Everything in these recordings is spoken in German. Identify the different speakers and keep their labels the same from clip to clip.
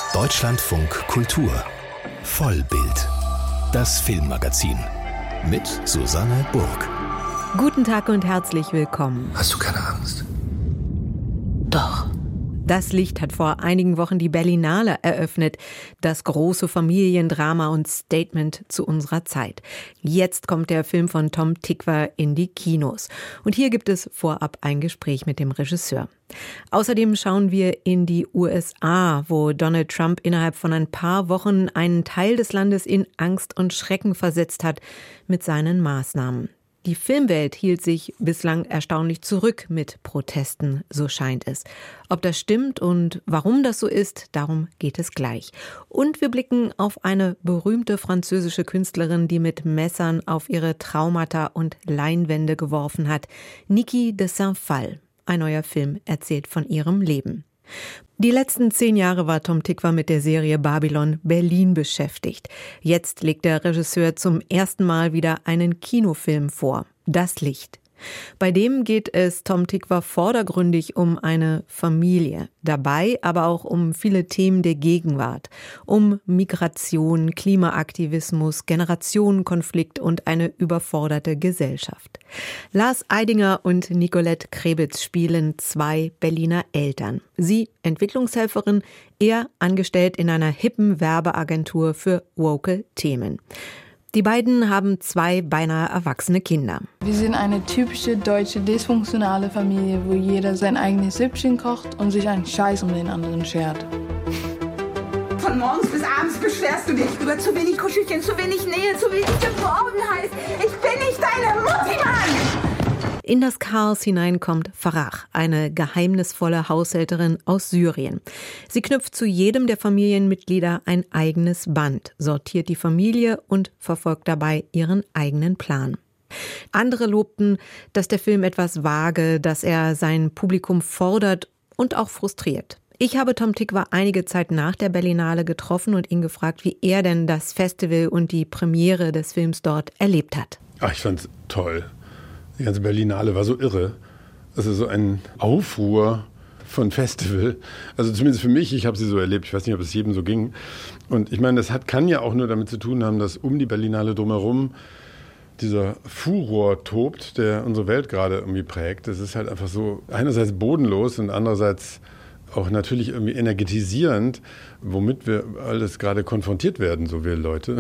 Speaker 1: Deutschlandfunk Kultur Vollbild, das Filmmagazin mit Susanne Burg.
Speaker 2: Guten Tag und herzlich willkommen.
Speaker 3: Hast du keine Angst?
Speaker 2: Doch. Das Licht hat vor einigen Wochen die Berlinale eröffnet. Das große Familiendrama und Statement zu unserer Zeit. Jetzt kommt der Film von Tom Tykwer in die Kinos. Und hier gibt es vorab ein Gespräch mit dem Regisseur. Außerdem schauen wir in die USA, wo Donald Trump innerhalb von ein paar Wochen einen Teil des Landes in Angst und Schrecken versetzt hat mit seinen Maßnahmen. Die Filmwelt hielt sich bislang erstaunlich zurück mit Protesten, so scheint es. Ob das stimmt und warum das so ist, darum geht es gleich. Und wir blicken auf eine berühmte französische Künstlerin, die mit Messern auf ihre Traumata und Leinwände geworfen hat. Niki de Saint-Phalle. Ein neuer Film erzählt von ihrem Leben. Die letzten 10 Jahre war Tom Tykwer mit der Serie Babylon Berlin beschäftigt. Jetzt legt der Regisseur zum ersten Mal wieder einen Kinofilm vor, Das Licht. Bei dem geht es Tom Tykwer vordergründig um eine Familie, dabei aber auch um viele Themen der Gegenwart, um Migration, Klimaaktivismus, Generationenkonflikt und eine überforderte Gesellschaft. Lars Eidinger und Nicolette Krebitz spielen 2 Berliner Eltern. Sie Entwicklungshelferin, er angestellt in einer hippen Werbeagentur für woke Themen. Die beiden haben 2 beinahe erwachsene Kinder.
Speaker 4: Wir sind eine typische deutsche dysfunktionale Familie, wo jeder sein eigenes Süppchen kocht und sich einen Scheiß um den anderen schert.
Speaker 5: Von morgens bis abends beschwerst du dich über zu wenig Kuschelchen, zu wenig Nähe, zu wenig Geborgenheit. Ich bin nicht deine Mutti, Mann!
Speaker 2: In das Chaos hinein kommt Farah, eine geheimnisvolle Haushälterin aus Syrien. Sie knüpft zu jedem der Familienmitglieder ein eigenes Band, sortiert die Familie und verfolgt dabei ihren eigenen Plan. Andere lobten, dass der Film etwas vage, dass er sein Publikum fordert und auch frustriert. Ich habe Tom Tykwer einige Zeit nach der Berlinale getroffen und ihn gefragt, wie er denn das Festival und die Premiere des Films dort erlebt hat.
Speaker 6: Ach, ich fand's toll. Die ganze Berlinale war so irre. Also so ein Aufruhr von Festival. Also zumindest für mich, ich habe sie so erlebt. Ich weiß nicht, ob es jedem so ging. Und ich meine, das kann ja auch nur damit zu tun haben, dass um die Berlinale drumherum dieser Furor tobt, der unsere Welt gerade irgendwie prägt. Das ist halt einfach so einerseits bodenlos und andererseits auch natürlich irgendwie energetisierend, womit wir alles gerade konfrontiert werden, so wir Leute,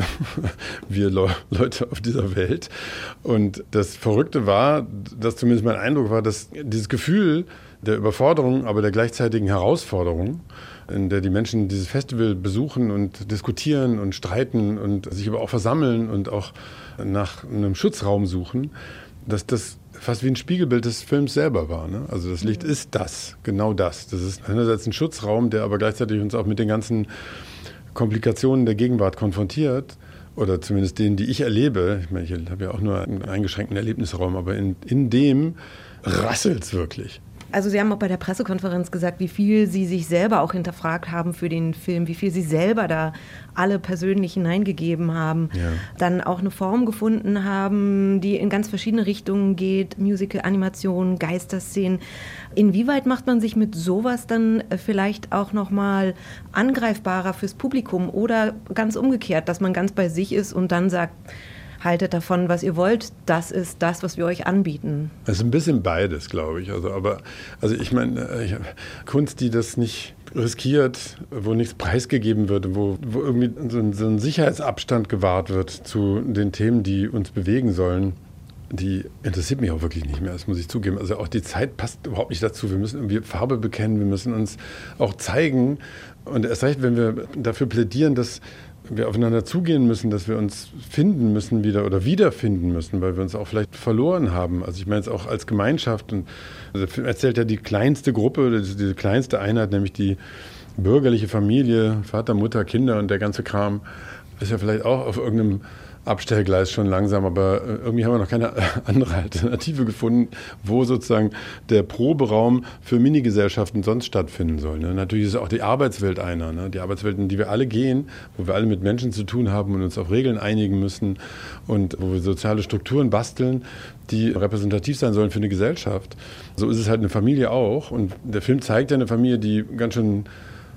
Speaker 6: Leute auf dieser Welt. Und das Verrückte war, dass zumindest mein Eindruck war, dass dieses Gefühl der Überforderung, aber der gleichzeitigen Herausforderung, in der die Menschen dieses Festival besuchen und diskutieren und streiten und sich aber auch versammeln und auch nach einem Schutzraum suchen, dass das fast wie ein Spiegelbild des Films selber war. Ne? Also das Licht ist das, genau das. Das ist einerseits ein Schutzraum, der aber gleichzeitig uns auch mit den ganzen Komplikationen der Gegenwart konfrontiert. Oder zumindest denen, die ich erlebe. Ich meine, ich habe ja auch nur einen eingeschränkten Erlebnisraum, aber in dem rasselt es wirklich.
Speaker 2: Also Sie haben auch bei der Pressekonferenz gesagt, wie viel Sie sich selber auch hinterfragt haben für den Film, wie viel Sie selber da alle persönlich hineingegeben haben. Ja. Dann auch eine Form gefunden haben, die in ganz verschiedene Richtungen geht, Musical, Animation, Geisterszenen. Inwieweit macht man sich mit sowas dann vielleicht auch nochmal angreifbarer fürs Publikum oder ganz umgekehrt, dass man ganz bei sich ist und dann sagt, haltet davon, was ihr wollt. Das ist das, was wir euch anbieten.
Speaker 6: Es ist ein bisschen beides, glaube ich. Also ich meine, Kunst, die das nicht riskiert, wo nichts preisgegeben wird, wo irgendwie so ein Sicherheitsabstand gewahrt wird zu den Themen, die uns bewegen sollen, die interessiert mich auch wirklich nicht mehr, das muss ich zugeben. Also auch die Zeit passt überhaupt nicht dazu. Wir müssen irgendwie Farbe bekennen, wir müssen uns auch zeigen. Und erst recht, wenn wir dafür plädieren, dass wir aufeinander zugehen müssen, dass wir uns finden müssen oder wiederfinden müssen, weil wir uns auch vielleicht verloren haben. Also ich meine jetzt auch als Gemeinschaft. Und also der Film erzählt ja die kleinste Gruppe, diese kleinste Einheit, nämlich die bürgerliche Familie, Vater, Mutter, Kinder und der ganze Kram, ist ja vielleicht auch auf irgendeinem Abstellgleis schon langsam, aber irgendwie haben wir noch keine andere Alternative gefunden, wo sozusagen der Proberaum für Minigesellschaften sonst stattfinden soll. Ne? Natürlich ist auch die Arbeitswelt einer, ne? Die Arbeitswelt, in die wir alle gehen, wo wir alle mit Menschen zu tun haben und uns auf Regeln einigen müssen und wo wir soziale Strukturen basteln, die repräsentativ sein sollen für eine Gesellschaft. So ist es halt eine Familie auch und der Film zeigt ja eine Familie, die ganz schön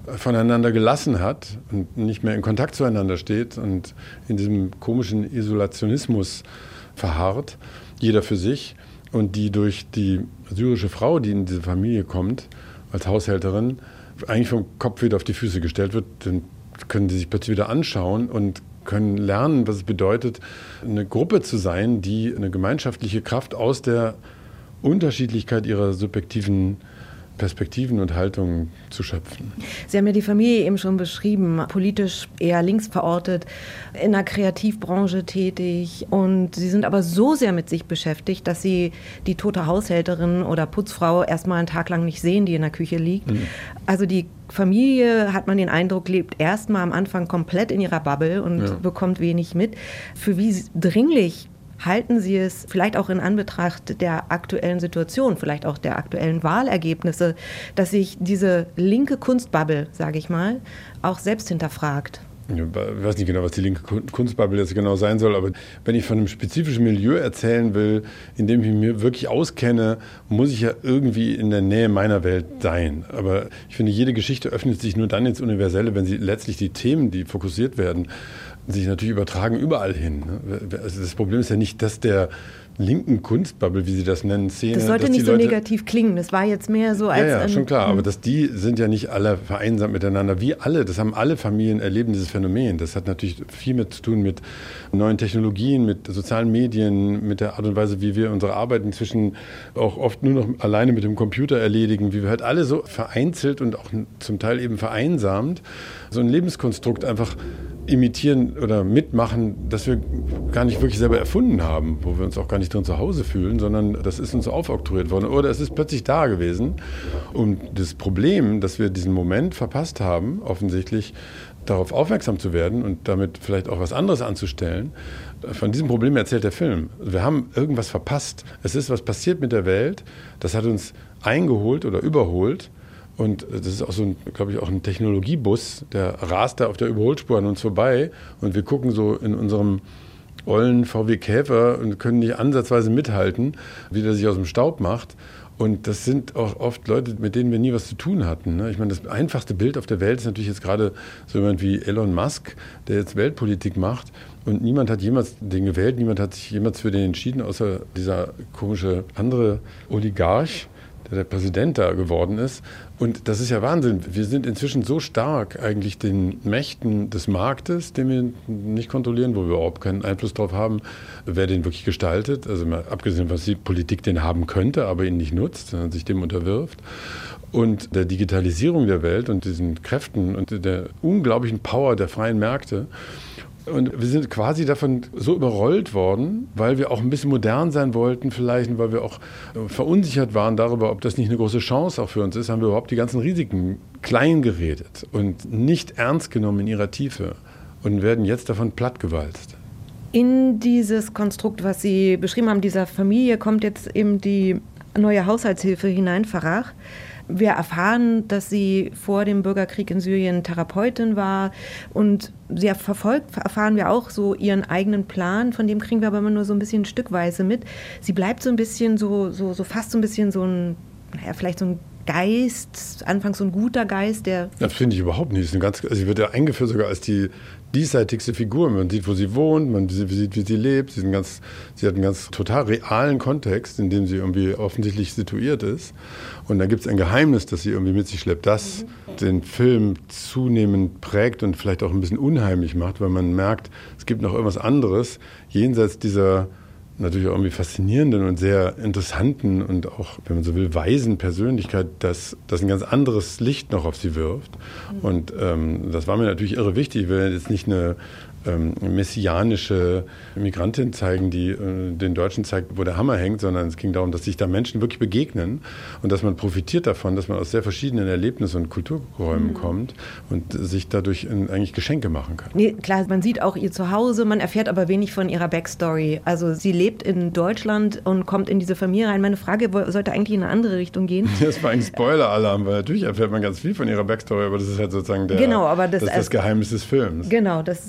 Speaker 6: voneinander gelassen hat und nicht mehr in Kontakt zueinander steht und in diesem komischen Isolationismus verharrt, jeder für sich, und die durch die syrische Frau, die in diese Familie kommt, als Haushälterin, eigentlich vom Kopf wieder auf die Füße gestellt wird. Dann können sie sich plötzlich wieder anschauen und können lernen, was es bedeutet, eine Gruppe zu sein, die eine gemeinschaftliche Kraft aus der Unterschiedlichkeit ihrer subjektiven Perspektiven und Haltungen zu schöpfen.
Speaker 2: Sie haben ja die Familie eben schon beschrieben, politisch eher links verortet, in der Kreativbranche tätig, und Sie sind aber so sehr mit sich beschäftigt, dass Sie die tote Haushälterin oder Putzfrau erstmal einen Tag lang nicht sehen, die in der Küche liegt. Also die Familie, hat man den Eindruck, lebt erstmal am Anfang komplett in ihrer Bubble und bekommt wenig mit. Für wie dringlich halten Sie es, vielleicht auch in Anbetracht der aktuellen Situation, vielleicht auch der aktuellen Wahlergebnisse, dass sich diese linke Kunstbubble, sage ich mal, auch selbst hinterfragt?
Speaker 6: Ich weiß nicht genau, was die linke Kunstbubble jetzt genau sein soll, aber wenn ich von einem spezifischen Milieu erzählen will, in dem ich mich wirklich auskenne, muss ich ja irgendwie in der Nähe meiner Welt sein. Aber ich finde, jede Geschichte öffnet sich nur dann ins Universelle, wenn sie letztlich die Themen, die fokussiert werden, sich natürlich übertragen überall hin. Also das Problem ist ja nicht, dass der linken Kunstbubble, wie Sie das nennen, Szene...
Speaker 2: Das sollte nicht so negativ klingen, das war jetzt mehr so als...
Speaker 6: Ja, schon klar, aber die sind ja nicht alle vereinsamt miteinander. Wir alle, das haben alle Familien erleben, dieses Phänomen. Das hat natürlich viel mit zu tun mit neuen Technologien, mit sozialen Medien, mit der Art und Weise, wie wir unsere Arbeit inzwischen auch oft nur noch alleine mit dem Computer erledigen, wie wir halt alle so vereinzelt und auch zum Teil eben vereinsamt so ein Lebenskonstrukt einfach imitieren oder mitmachen, das wir gar nicht wirklich selber erfunden haben, wo wir uns auch gar nicht drin zu Hause fühlen, sondern das ist uns so aufoktroyiert worden oder es ist plötzlich da gewesen. Und das Problem, dass wir diesen Moment verpasst haben, offensichtlich darauf aufmerksam zu werden und damit vielleicht auch was anderes anzustellen, von diesem Problem erzählt der Film. Wir haben irgendwas verpasst. Es ist was passiert mit der Welt, das hat uns eingeholt oder überholt. Und das ist auch so ein, glaube ich, auch ein Technologiebus, der rast da auf der Überholspur an uns vorbei. Und wir gucken so in unserem ollen VW Käfer und können nicht ansatzweise mithalten, wie der sich aus dem Staub macht. Und das sind auch oft Leute, mit denen wir nie was zu tun hatten. Ich meine, das einfachste Bild auf der Welt ist natürlich jetzt gerade so jemand wie Elon Musk, der jetzt Weltpolitik macht. Und niemand hat jemals den gewählt, niemand hat sich jemals für den entschieden, außer dieser komische andere Oligarch, der Präsident da geworden ist. Und das ist ja Wahnsinn. Wir sind inzwischen so stark eigentlich den Mächten des Marktes, den wir nicht kontrollieren, wo wir überhaupt keinen Einfluss drauf haben, wer den wirklich gestaltet. Also mal abgesehen, was die Politik den haben könnte, aber ihn nicht nutzt, sondern sich dem unterwirft. Und der Digitalisierung der Welt und diesen Kräften und der unglaublichen Power der freien Märkte. Und wir sind quasi davon so überrollt worden, weil wir auch ein bisschen modern sein wollten vielleicht, und weil wir auch verunsichert waren darüber, ob das nicht eine große Chance auch für uns ist, haben wir überhaupt die ganzen Risiken klein geredet und nicht ernst genommen in ihrer Tiefe und werden jetzt davon plattgewalzt.
Speaker 2: In dieses Konstrukt, was Sie beschrieben haben, dieser Familie, kommt jetzt eben die neue Haushaltshilfe hinein, Farah. Wir erfahren, dass sie vor dem Bürgerkrieg in Syrien Therapeutin war, und sie verfolgt, erfahren wir auch so ihren eigenen Plan, von dem kriegen wir aber immer nur so ein bisschen stückweise mit. Sie bleibt so ein bisschen so fast so ein bisschen so ein, vielleicht so ein Geist, anfangs so ein guter Geist, der... Das
Speaker 6: finde ich überhaupt nicht. Sie wird ja eingeführt sogar als die diesseitigste Figur. Man sieht, wo sie wohnt, man sieht, wie sie lebt. Sie hat einen ganz total realen Kontext, in dem sie irgendwie offensichtlich situiert ist. Und da gibt es ein Geheimnis, das sie irgendwie mit sich schleppt, das den Film zunehmend prägt und vielleicht auch ein bisschen unheimlich macht, weil man merkt, es gibt noch irgendwas anderes, jenseits dieser natürlich auch irgendwie faszinierenden und sehr interessanten und auch, wenn man so will, weisen Persönlichkeit, das ein ganz anderes Licht noch auf sie wirft. Und das war mir natürlich irre wichtig. Ich will jetzt nicht eine messianische Migrantin zeigen, die den Deutschen zeigt, wo der Hammer hängt, sondern es ging darum, dass sich da Menschen wirklich begegnen und dass man profitiert davon, dass man aus sehr verschiedenen Erlebnissen und Kulturräumen kommt und sich dadurch eigentlich Geschenke machen kann.
Speaker 2: Nee, klar, man sieht auch ihr Zuhause, man erfährt aber wenig von ihrer Backstory. Also sie lebt in Deutschland und kommt in diese Familie rein. Meine Frage sollte eigentlich in eine andere Richtung gehen.
Speaker 6: Das war eigentlich Spoiler-Alarm, weil natürlich erfährt man ganz viel von ihrer Backstory, aber das ist halt sozusagen das Geheimnis des Films.
Speaker 2: Genau, das erfährt man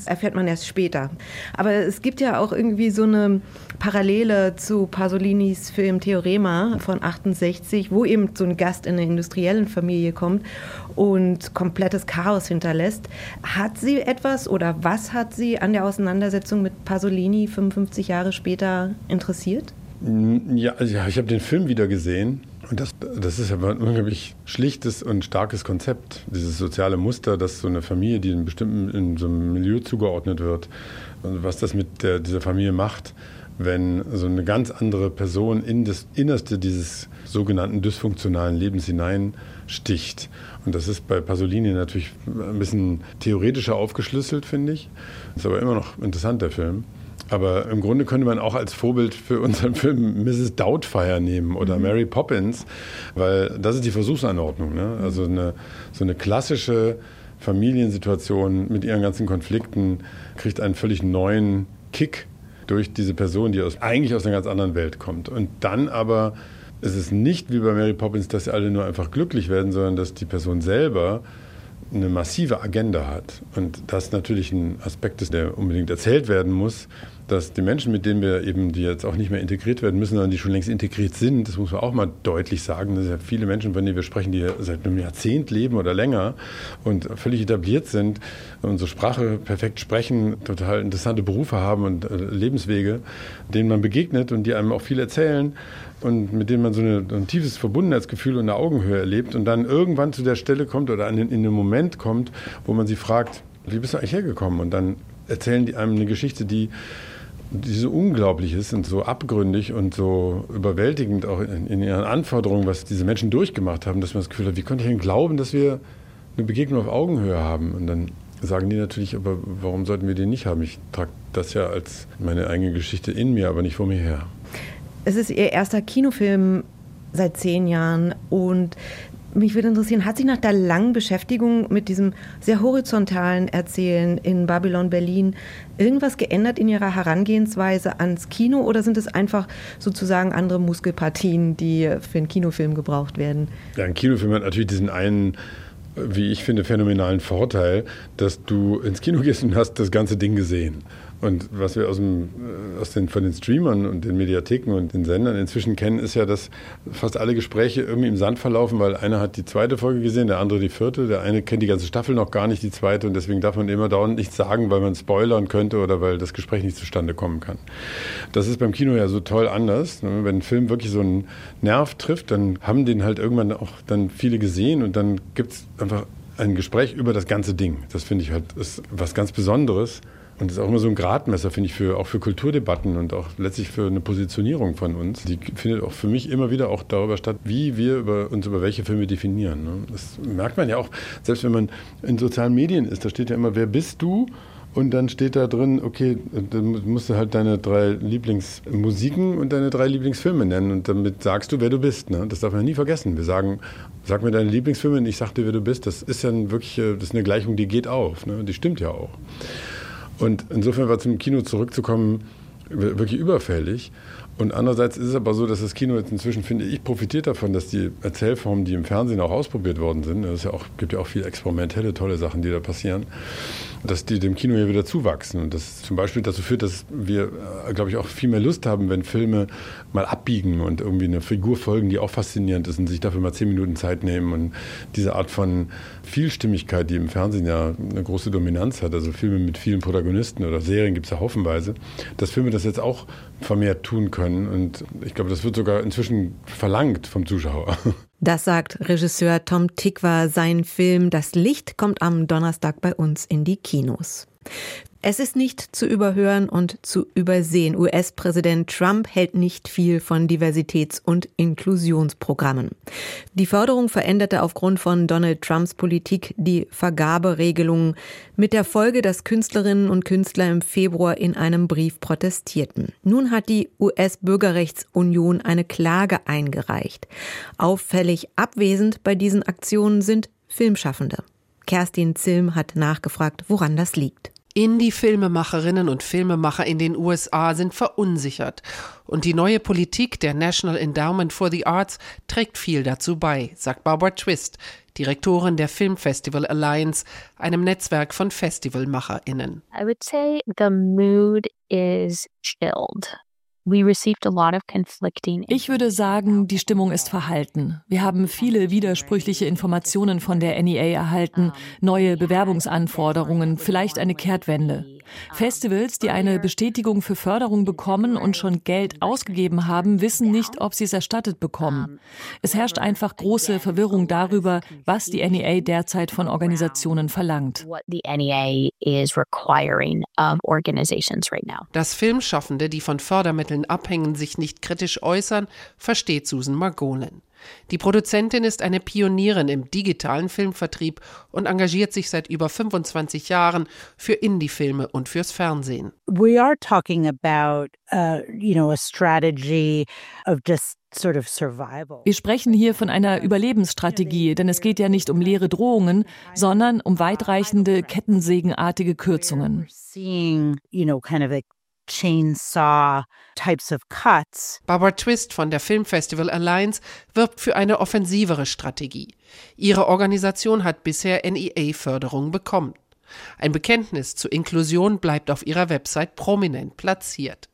Speaker 2: man erst später. Aber es gibt ja auch irgendwie so eine Parallele zu Pasolinis Film Theorema von 68, wo eben so ein Gast in einer industriellen Familie kommt und komplettes Chaos hinterlässt. Hat sie etwas oder was hat sie an der Auseinandersetzung mit Pasolini 55 Jahre später interessiert?
Speaker 6: Ja, ich habe den Film wieder gesehen. Und das ist aber ein unglaublich schlichtes und starkes Konzept, dieses soziale Muster, dass so eine Familie, die in so einem Milieu zugeordnet wird, was das mit dieser Familie macht, wenn so eine ganz andere Person in das Innerste dieses sogenannten dysfunktionalen Lebens hineinsticht. Und das ist bei Pasolini natürlich ein bisschen theoretischer aufgeschlüsselt, finde ich. Ist aber immer noch interessant, der Film. Aber im Grunde könnte man auch als Vorbild für unseren Film Mrs. Doubtfire nehmen oder Mary Poppins, weil das ist die Versuchsanordnung. Ne? Also so eine klassische Familiensituation mit ihren ganzen Konflikten kriegt einen völlig neuen Kick durch diese Person, die eigentlich aus einer ganz anderen Welt kommt. Und dann aber ist es nicht wie bei Mary Poppins, dass sie alle nur einfach glücklich werden, sondern dass die Person selber eine massive Agenda hat. Und das natürlich ein Aspekt ist, der unbedingt erzählt werden muss, dass die Menschen, mit denen wir eben, die jetzt auch nicht mehr integriert werden müssen, sondern die schon längst integriert sind, das muss man auch mal deutlich sagen, dass ja viele Menschen, von denen wir sprechen, die seit einem Jahrzehnt leben oder länger und völlig etabliert sind, unsere Sprache perfekt sprechen, total interessante Berufe haben und Lebenswege, denen man begegnet und die einem auch viel erzählen und mit denen man so ein tiefes Verbundenheitsgefühl und eine Augenhöhe erlebt und dann irgendwann zu der Stelle kommt oder in einen Moment kommt, wo man sie fragt, wie bist du eigentlich hergekommen? Und dann erzählen die einem eine Geschichte, die so unglaublich ist und so abgründig und so überwältigend auch in ihren Anforderungen, was diese Menschen durchgemacht haben, dass man das Gefühl hat, wie konnte ich denn glauben, dass wir eine Begegnung auf Augenhöhe haben? Und dann sagen die natürlich, aber warum sollten wir die nicht haben? Ich trage das ja als meine eigene Geschichte in mir, aber nicht vor mir her.
Speaker 2: Es ist ihr erster Kinofilm seit 10 Jahren und mich würde interessieren, hat sich nach der langen Beschäftigung mit diesem sehr horizontalen Erzählen in Babylon Berlin irgendwas geändert in Ihrer Herangehensweise ans Kino oder sind es einfach sozusagen andere Muskelpartien, die für einen Kinofilm gebraucht werden? Ja,
Speaker 6: ein Kinofilm hat natürlich diesen einen, wie ich finde, phänomenalen Vorteil, dass du ins Kino gehst und hast das ganze Ding gesehen. Und was wir von den Streamern und den Mediatheken und den Sendern inzwischen kennen, ist ja, dass fast alle Gespräche irgendwie im Sand verlaufen, weil einer hat die 2. Folge gesehen, der andere die 4., der eine kennt die ganze Staffel noch gar nicht, die 2. und deswegen darf man immer dauernd nichts sagen, weil man spoilern könnte oder weil das Gespräch nicht zustande kommen kann. Das ist beim Kino ja so toll anders. Wenn ein Film wirklich so einen Nerv trifft, dann haben den halt irgendwann auch dann viele gesehen und dann gibt es einfach ein Gespräch über das ganze Ding. Das finde ich halt ist was ganz Besonderes. Und das ist auch immer so ein Gradmesser, finde ich, auch für Kulturdebatten und auch letztlich für eine Positionierung von uns. Die findet auch für mich immer wieder auch darüber statt, wie wir uns über welche Filme definieren. Ne? Das merkt man ja auch, selbst wenn man in sozialen Medien ist, da steht ja immer, wer bist du? Und dann steht da drin, okay, dann musst du halt deine 3 Lieblingsmusiken und deine 3 Lieblingsfilme nennen. Und damit sagst du, wer du bist. Ne? Das darf man nie vergessen. Wir sagen, sag mir deine Lieblingsfilme und ich sag dir, wer du bist. Das ist ja wirklich, das ist eine Gleichung, die geht auf. Ne? Die stimmt ja auch. Und insofern war zum Kino zurückzukommen wirklich überfällig. Und andererseits ist es aber so, dass das Kino jetzt inzwischen, finde ich, profitiert davon, dass die Erzählformen, die im Fernsehen auch ausprobiert worden sind, es gibt ja auch viele experimentelle, tolle Sachen, die da passieren, dass die dem Kino ja wieder zuwachsen. Und das zum Beispiel dazu führt, dass wir, glaube ich, auch viel mehr Lust haben, wenn Filme mal abbiegen und irgendwie eine Figur folgen, die auch faszinierend ist und sich dafür mal 10 Minuten Zeit nehmen. Und diese Art von Vielstimmigkeit, die im Fernsehen ja eine große Dominanz hat, also Filme mit vielen Protagonisten oder Serien gibt es ja haufenweise, dass Filme das jetzt auch vermehrt tun können. Und ich glaube, das wird sogar inzwischen verlangt vom Zuschauer.
Speaker 2: Das sagt Regisseur Tom Tykwer. Sein Film Das Licht kommt am Donnerstag bei uns in die Kinos. Es ist nicht zu überhören und zu übersehen. US-Präsident Trump hält nicht viel von Diversitäts- und Inklusionsprogrammen. Die Förderung veränderte aufgrund von Donald Trumps Politik die Vergaberegelungen mit der Folge, dass Künstlerinnen und Künstler im Februar in einem Brief protestierten. Nun hat die US-Bürgerrechtsunion eine Klage eingereicht. Auffällig abwesend bei diesen Aktionen sind Filmschaffende. Kerstin Zilm hat nachgefragt, woran das liegt.
Speaker 3: Indie-Filmemacherinnen und Filmemacher in den USA sind verunsichert. Und die neue Politik der National Endowment for the Arts trägt viel dazu bei, sagt Barbara Twist, Direktorin der Film Festival Alliance, einem Netzwerk von FestivalmacherInnen.
Speaker 7: I would say the mood is chilled.
Speaker 8: Ich würde sagen, die Stimmung ist verhalten. Wir haben viele widersprüchliche Informationen von der NEA erhalten, neue Bewerbungsanforderungen, vielleicht eine Kehrtwende. Festivals, die eine Bestätigung für Förderung bekommen und schon Geld ausgegeben haben, wissen nicht, ob sie es erstattet bekommen. Es herrscht einfach große Verwirrung darüber, was die NEA derzeit von Organisationen verlangt.
Speaker 3: Dass Filmschaffende, die von Fördermitteln abhängen, sich nicht kritisch äußern, versteht Susan Margolin. Die Produzentin ist eine Pionierin im digitalen Filmvertrieb und engagiert sich seit über 25 Jahren für Indie-Filme und fürs Fernsehen.
Speaker 9: We are talking about, a strategy of just sort of survival.
Speaker 8: Wir sprechen hier von einer Überlebensstrategie, denn es geht ja nicht um leere Drohungen, sondern um weitreichende, kettensägenartige Kürzungen.
Speaker 9: Chainsaw types of cuts.
Speaker 3: Barbara Twist von der Film Festival Alliance wirbt für eine offensivere Strategie. Ihre Organisation hat bisher NEA-Förderung bekommen. Ein Bekenntnis zur Inklusion bleibt auf ihrer Website prominent platziert.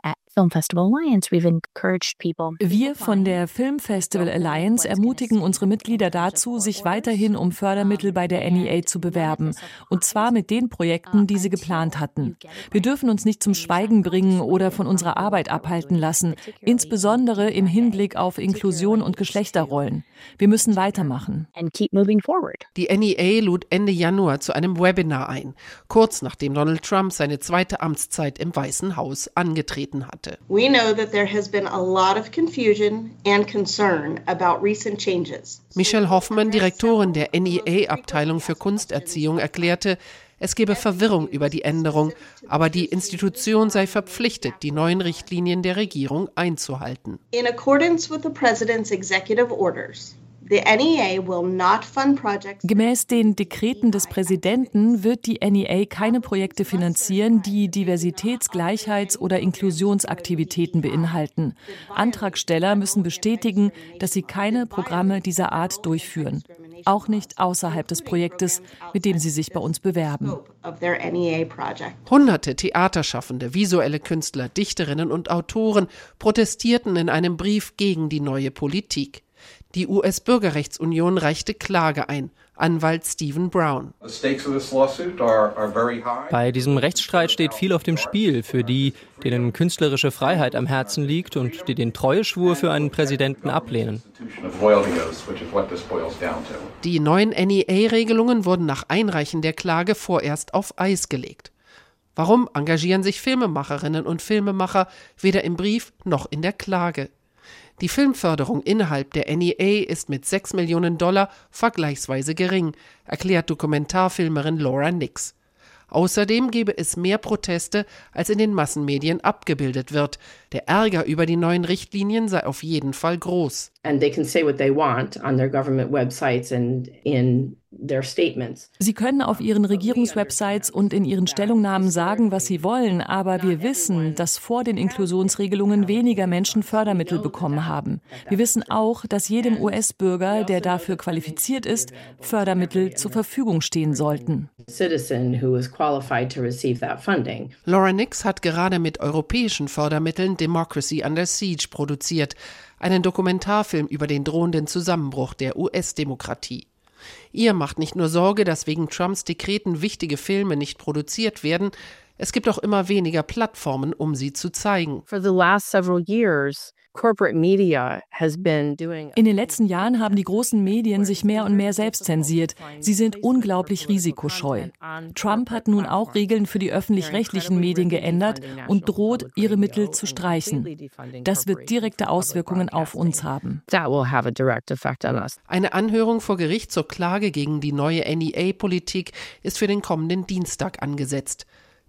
Speaker 8: Wir von der Film Festival Alliance ermutigen unsere Mitglieder dazu, sich weiterhin um Fördermittel bei der NEA zu bewerben. Und zwar mit den Projekten, die sie geplant hatten. Wir dürfen uns nicht zum Schweigen bringen oder von unserer Arbeit abhalten lassen, insbesondere im Hinblick auf Inklusion und Geschlechterrollen. Wir müssen weitermachen.
Speaker 3: Die NEA lud Ende Januar zu einem Webinar ein, kurz nachdem Donald Trump seine zweite Amtszeit im Weißen Haus angetreten hatte.
Speaker 10: We know that there has been a lot of confusion and concern about recent changes.
Speaker 3: Michelle Hoffmann, Direktorin der NEA-Abteilung für Kunsterziehung, erklärte, es gebe Verwirrung über die Änderung, aber die Institution sei verpflichtet, die neuen Richtlinien der Regierung einzuhalten.
Speaker 10: In accordance with the President's executive orders, the NEA will not fund projects.
Speaker 8: Gemäß den Dekreten des Präsidenten wird die NEA keine Projekte finanzieren, die Diversitäts-, Gleichheits- oder Inklusionsaktivitäten beinhalten. Antragsteller müssen bestätigen, dass sie keine Programme dieser Art durchführen. Auch nicht außerhalb des Projektes, mit dem sie sich bei uns bewerben.
Speaker 3: Hunderte Theaterschaffende, visuelle Künstler, Dichterinnen und Autoren protestierten in einem Brief gegen die neue Politik. Die US-Bürgerrechtsunion reichte Klage ein. Anwalt Stephen Brown.
Speaker 11: Bei diesem Rechtsstreit steht viel auf dem Spiel für die, denen künstlerische Freiheit am Herzen liegt und die den Treueschwur für einen Präsidenten ablehnen.
Speaker 3: Die neuen NEA-Regelungen wurden nach Einreichen der Klage vorerst auf Eis gelegt. Warum engagieren sich Filmemacherinnen und Filmemacher weder im Brief noch in der Klage? Die Filmförderung innerhalb der NEA ist mit $6 Millionen vergleichsweise gering, erklärt Dokumentarfilmerin Laura Nix. Außerdem gebe es mehr Proteste, als in den Massenmedien abgebildet wird. Der Ärger über die neuen Richtlinien sei auf jeden Fall groß.
Speaker 12: And they can say what they want on their government websites and in their statements.
Speaker 8: Sie können auf ihren Regierungswebsites und in ihren Stellungnahmen sagen, was sie wollen, aber wir wissen, dass vor den Inklusionsregelungen weniger Menschen Fördermittel bekommen haben. Wir wissen auch, dass jedem US-Bürger, der dafür qualifiziert ist, Fördermittel zur Verfügung stehen sollten.
Speaker 3: Laura Nix hat gerade mit europäischen Fördermitteln Democracy Under Siege produziert, einen Dokumentarfilm über den drohenden Zusammenbruch der US-Demokratie. Ihr macht nicht nur Sorge, dass wegen Trumps Dekreten wichtige Filme nicht produziert werden, es gibt auch immer weniger Plattformen, um sie zu zeigen.
Speaker 8: In den letzten Jahren haben die großen Medien sich mehr und mehr selbst zensiert. Sie sind unglaublich risikoscheu. Trump hat nun auch Regeln für die öffentlich-rechtlichen Medien geändert und droht, ihre Mittel zu streichen. Das wird direkte Auswirkungen auf uns haben.
Speaker 3: Eine Anhörung vor Gericht zur Klage gegen die neue NEA-Politik ist für den kommenden Dienstag angesetzt.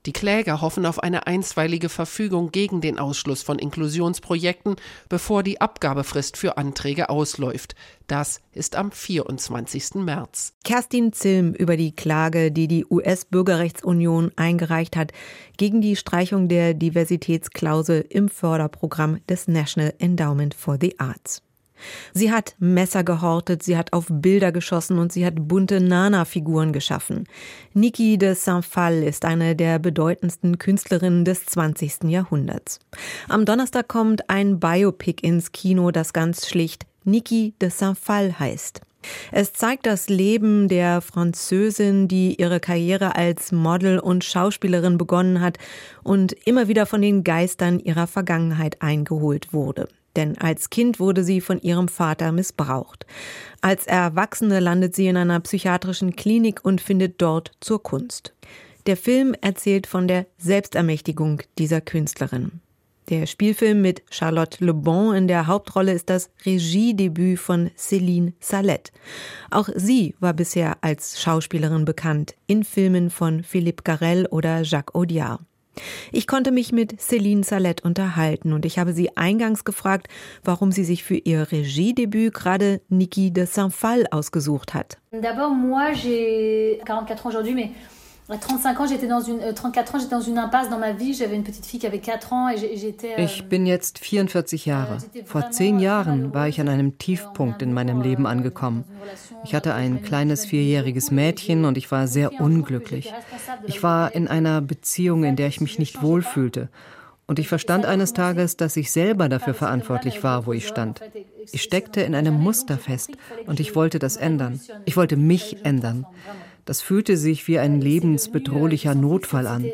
Speaker 3: Die Kläger hoffen auf eine einstweilige Verfügung gegen den Ausschluss von Inklusionsprojekten, bevor die Abgabefrist für Anträge ausläuft. Das ist am 24. März.
Speaker 2: Kerstin Zilm über die Klage, die die US-Bürgerrechtsunion eingereicht hat, gegen die Streichung der Diversitätsklausel im Förderprogramm des National Endowment for the Arts. Sie hat Messer gehortet, sie hat auf Bilder geschossen und sie hat bunte Nana-Figuren geschaffen. Niki de Saint-Phalle ist eine der bedeutendsten Künstlerinnen des 20. Jahrhunderts. Am Donnerstag kommt ein Biopic ins Kino, das ganz schlicht Niki de Saint-Phalle heißt. Es zeigt das Leben der Französin, die ihre Karriere als Model und Schauspielerin begonnen hat und immer wieder von den Geistern ihrer Vergangenheit eingeholt wurde. Denn als Kind wurde sie von ihrem Vater missbraucht. Als Erwachsene landet sie in einer psychiatrischen Klinik und findet dort zur Kunst. Der Film erzählt von der Selbstermächtigung dieser Künstlerin. Der Spielfilm mit Charlotte Le Bon in der Hauptrolle ist das Regiedebüt von Céline Salette. Auch sie war bisher als Schauspielerin bekannt, in Filmen von Philippe Garrel oder Jacques Audiard. Ich konnte mich mit Céline Salette unterhalten und ich habe sie eingangs gefragt, warum sie sich für ihr Regiedebüt gerade Niki de Saint-Phalle ausgesucht hat.
Speaker 13: D'abord, moi, j'ai 44 ans aujourd'hui, mais à 35 ans, j'étais dans une 34 ans, j'étais dans une impasse dans ma vie. J'avais une petite fille qui avait 4 ans et j'étais.
Speaker 14: Ich bin jetzt 44 Jahre. Vor 10 Jahren war ich an einem Tiefpunkt in meinem Leben angekommen. Ich hatte ein kleines 4-jähriges Mädchen und ich war sehr unglücklich. Ich war in einer Beziehung, in der ich mich nicht wohlfühlte. Und ich verstand eines Tages, dass ich selber dafür verantwortlich war, wo ich stand. Ich steckte in einem Muster fest und ich wollte das ändern. Ich wollte mich ändern. Das fühlte sich wie ein lebensbedrohlicher Notfall an.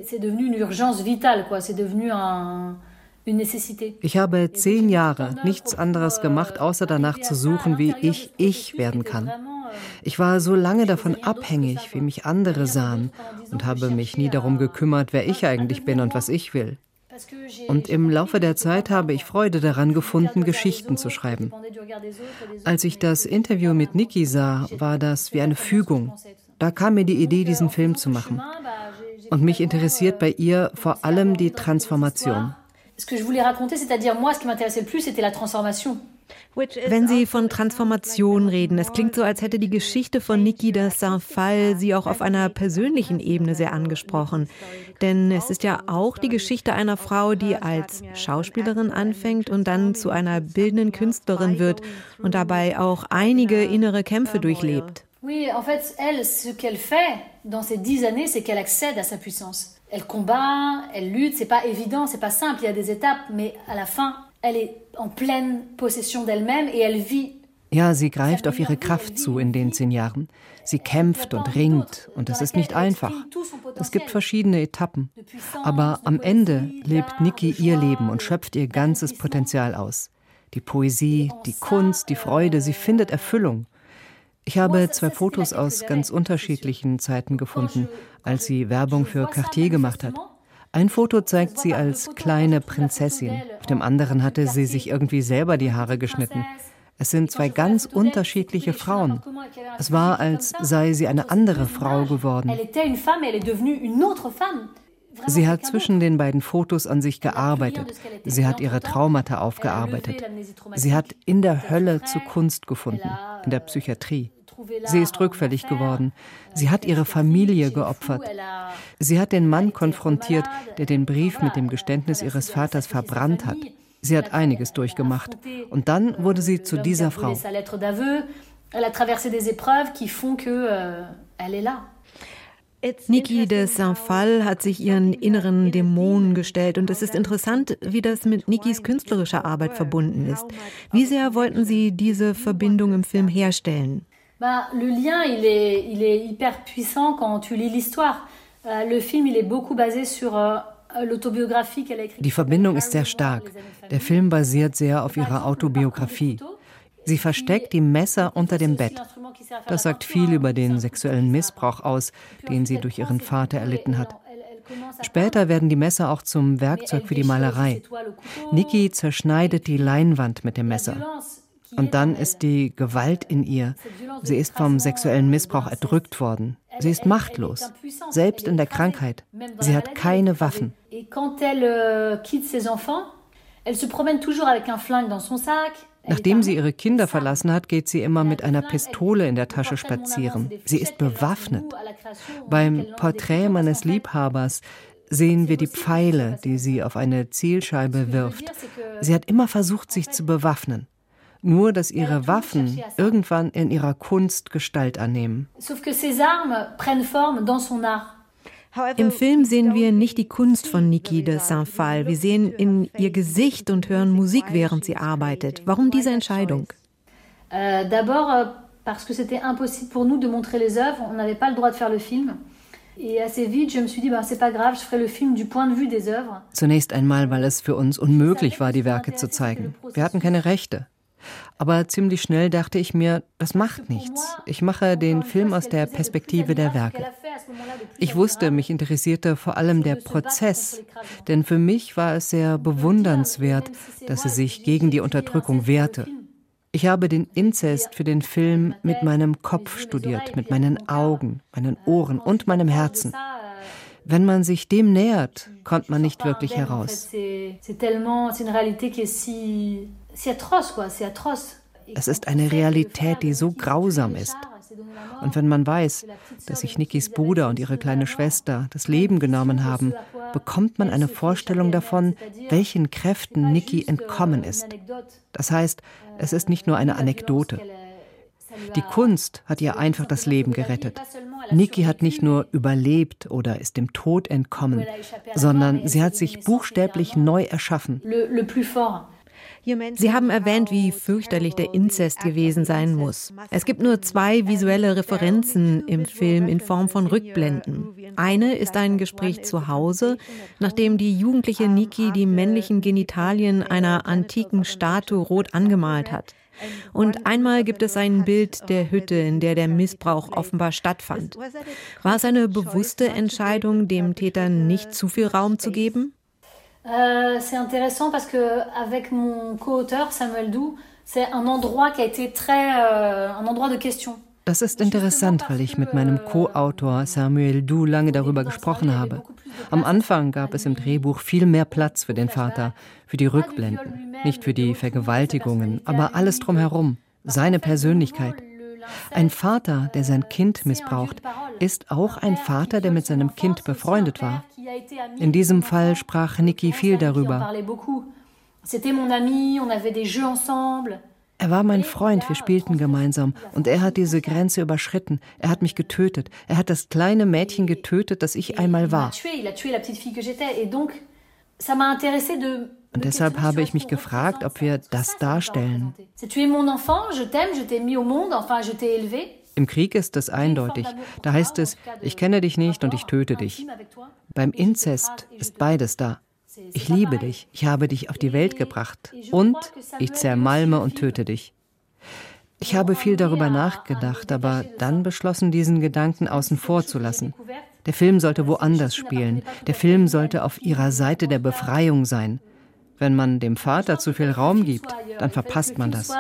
Speaker 14: Ich habe 10 Jahre nichts anderes gemacht, außer danach zu suchen, wie ich werden kann. Ich war so lange davon abhängig, wie mich andere sahen und habe mich nie darum gekümmert, wer ich eigentlich bin und was ich will. Und im Laufe der Zeit habe ich Freude daran gefunden, Geschichten zu schreiben. Als ich das Interview mit Niki sah, war das wie eine Fügung. Da kam mir die Idee, diesen Film zu machen. Und mich interessiert bei ihr vor allem die Transformation.
Speaker 2: Wenn Sie von Transformation reden, es klingt so, als hätte die Geschichte von Niki de Saint-Phalle Sie auch auf einer persönlichen Ebene sehr angesprochen. Denn es ist ja auch die Geschichte einer Frau, die als Schauspielerin anfängt und dann zu einer bildenden Künstlerin wird und dabei auch einige innere Kämpfe durchlebt.
Speaker 13: Oui, en fait, elle, ce qu'elle fait dans ces 10 années, c'est qu'elle accède à sa puissance. Elle combat, elle lutte, c'est pas évident, c'est pas simple, il y a des étapes, mais à la fin, elle est en pleine possession d'elle-même et elle vit.
Speaker 14: Ja, sie greift auf ihre Kraft zu in den 10 Jahren. Sie kämpft und ringt und es ist nicht einfach. Es gibt verschiedene Etappen. Aber am Ende lebt Niki ihr Leben und schöpft ihr ganzes Potenzial aus. Die Poesie, die Kunst, die Freude, sie findet Erfüllung. Ich habe 2 Fotos aus ganz unterschiedlichen Zeiten gefunden, als sie Werbung für Cartier gemacht hat. Ein Foto zeigt sie als kleine Prinzessin. Auf dem anderen hatte sie sich irgendwie selber die Haare geschnitten. Es sind 2 ganz unterschiedliche Frauen. Es war, als sei sie eine andere Frau geworden. Sie hat zwischen den beiden Fotos an sich gearbeitet. Sie hat ihre Traumata aufgearbeitet. Sie hat in der Hölle zu Kunst gefunden, in der Psychiatrie. Sie ist rückfällig geworden. Sie hat ihre Familie geopfert. Sie hat den Mann konfrontiert, der den Brief mit dem Geständnis ihres Vaters verbrannt hat. Sie hat einiges durchgemacht. Und dann wurde sie zu dieser Frau.
Speaker 2: Niki de Saint-Phalle hat sich ihren inneren Dämonen gestellt und es ist interessant, wie das mit Nikis künstlerischer Arbeit verbunden ist. Wie sehr wollten Sie diese Verbindung im Film herstellen?
Speaker 13: Le lien, il est hyper puissant quand tu lis l'histoire. Le film, il est beaucoup basé sur l'autobiographie qu'elle a écrite.
Speaker 14: Die Verbindung ist sehr stark. Der Film basiert sehr auf ihrer Autobiografie. Sie versteckt die Messer unter dem Bett. Das sagt viel über den sexuellen Missbrauch aus, den sie durch ihren Vater erlitten hat. Später werden die Messer auch zum Werkzeug für die Malerei. Niki zerschneidet die Leinwand mit dem Messer. Und dann ist die Gewalt in ihr. Sie ist vom sexuellen Missbrauch erdrückt worden. Sie ist machtlos, selbst in der Krankheit. Sie hat keine Waffen. Nachdem sie ihre Kinder verlassen hat, geht sie immer mit einer Pistole in der Tasche spazieren. Sie ist bewaffnet. Beim Porträt meines Liebhabers sehen wir die Pfeile, die sie auf eine Zielscheibe wirft. Sie hat immer versucht, sich zu bewaffnen. Nur, dass ihre Waffen irgendwann in ihrer Kunst Gestalt annehmen.
Speaker 2: Im Film sehen wir nicht die Kunst von Niki de Saint-Phalle. Wir sehen in ihr Gesicht und hören Musik, während sie arbeitet. Warum diese Entscheidung?
Speaker 13: D'abord, parce que c'était impossible pour nous de montrer les œuvres. On n'avait pas le droit de faire le film. Et assez vite, je me suis dit, c'est pas grave, je ferai le film du point de vue des œuvres.
Speaker 14: Zunächst einmal, weil es für uns unmöglich war, die Werke zu zeigen. Wir hatten keine Rechte. Aber ziemlich schnell dachte ich mir, das macht nichts. Ich mache den Film aus der Perspektive der Werke. Ich wusste, mich interessierte vor allem der Prozess, denn für mich war es sehr bewundernswert, dass sie sich gegen die Unterdrückung wehrte. Ich habe den Inzest für den Film mit meinem Kopf studiert, mit meinen Augen, meinen Ohren und meinem Herzen. Wenn man sich dem nähert, kommt man nicht wirklich heraus. Es ist eine Realität, die so grausam ist. Und wenn man weiß, dass sich Nikis Bruder und ihre kleine Schwester das Leben genommen haben, bekommt man eine Vorstellung davon, welchen Kräften Niki entkommen ist. Das heißt, es ist nicht nur eine Anekdote. Die Kunst hat ihr einfach das Leben gerettet. Niki hat nicht nur überlebt oder ist dem Tod entkommen, sondern sie hat sich buchstäblich neu erschaffen.
Speaker 2: Sie haben erwähnt, wie fürchterlich der Inzest gewesen sein muss. Es gibt nur 2 visuelle Referenzen im Film in Form von Rückblenden. Eine ist ein Gespräch zu Hause, nachdem die jugendliche Niki die männlichen Genitalien einer antiken Statue rot angemalt hat. Und einmal gibt es ein Bild der Hütte, in der der Missbrauch offenbar stattfand. War es eine bewusste Entscheidung, dem Täter nicht zu viel Raum zu geben?
Speaker 13: C'est intéressant parce que avec mon co-auteur Samuel Doux, c'est un endroit qui a été un endroit de question.
Speaker 14: Das ist interessant, weil ich mit meinem Co-Autor Samuel Doux lange darüber gesprochen habe. Am Anfang gab es im Drehbuch viel mehr Platz für den Vater, für die Rückblenden, nicht für die Vergewaltigungen, aber alles drumherum, seine Persönlichkeit. Ein Vater, der sein Kind missbraucht, ist auch ein Vater, der mit seinem Kind befreundet war. In diesem Fall sprach Niki viel darüber. Er war mein Freund, wir spielten gemeinsam und er hat diese Grenze überschritten. Er hat mich getötet. Er hat das kleine Mädchen getötet, das ich einmal war. Und deshalb habe ich mich gefragt, ob wir das darstellen. Im Krieg ist es eindeutig. Da heißt es, ich kenne dich nicht und ich töte dich. Beim Inzest ist beides da. Ich liebe dich, ich habe dich auf die Welt gebracht und ich zermalme und töte dich. Ich habe viel darüber nachgedacht, aber dann beschlossen, diesen Gedanken außen vor zu lassen. Der Film sollte woanders spielen. Der Film sollte auf ihrer Seite der Befreiung sein. Wenn man dem Vater zu viel Raum gibt, dann verpasst man das.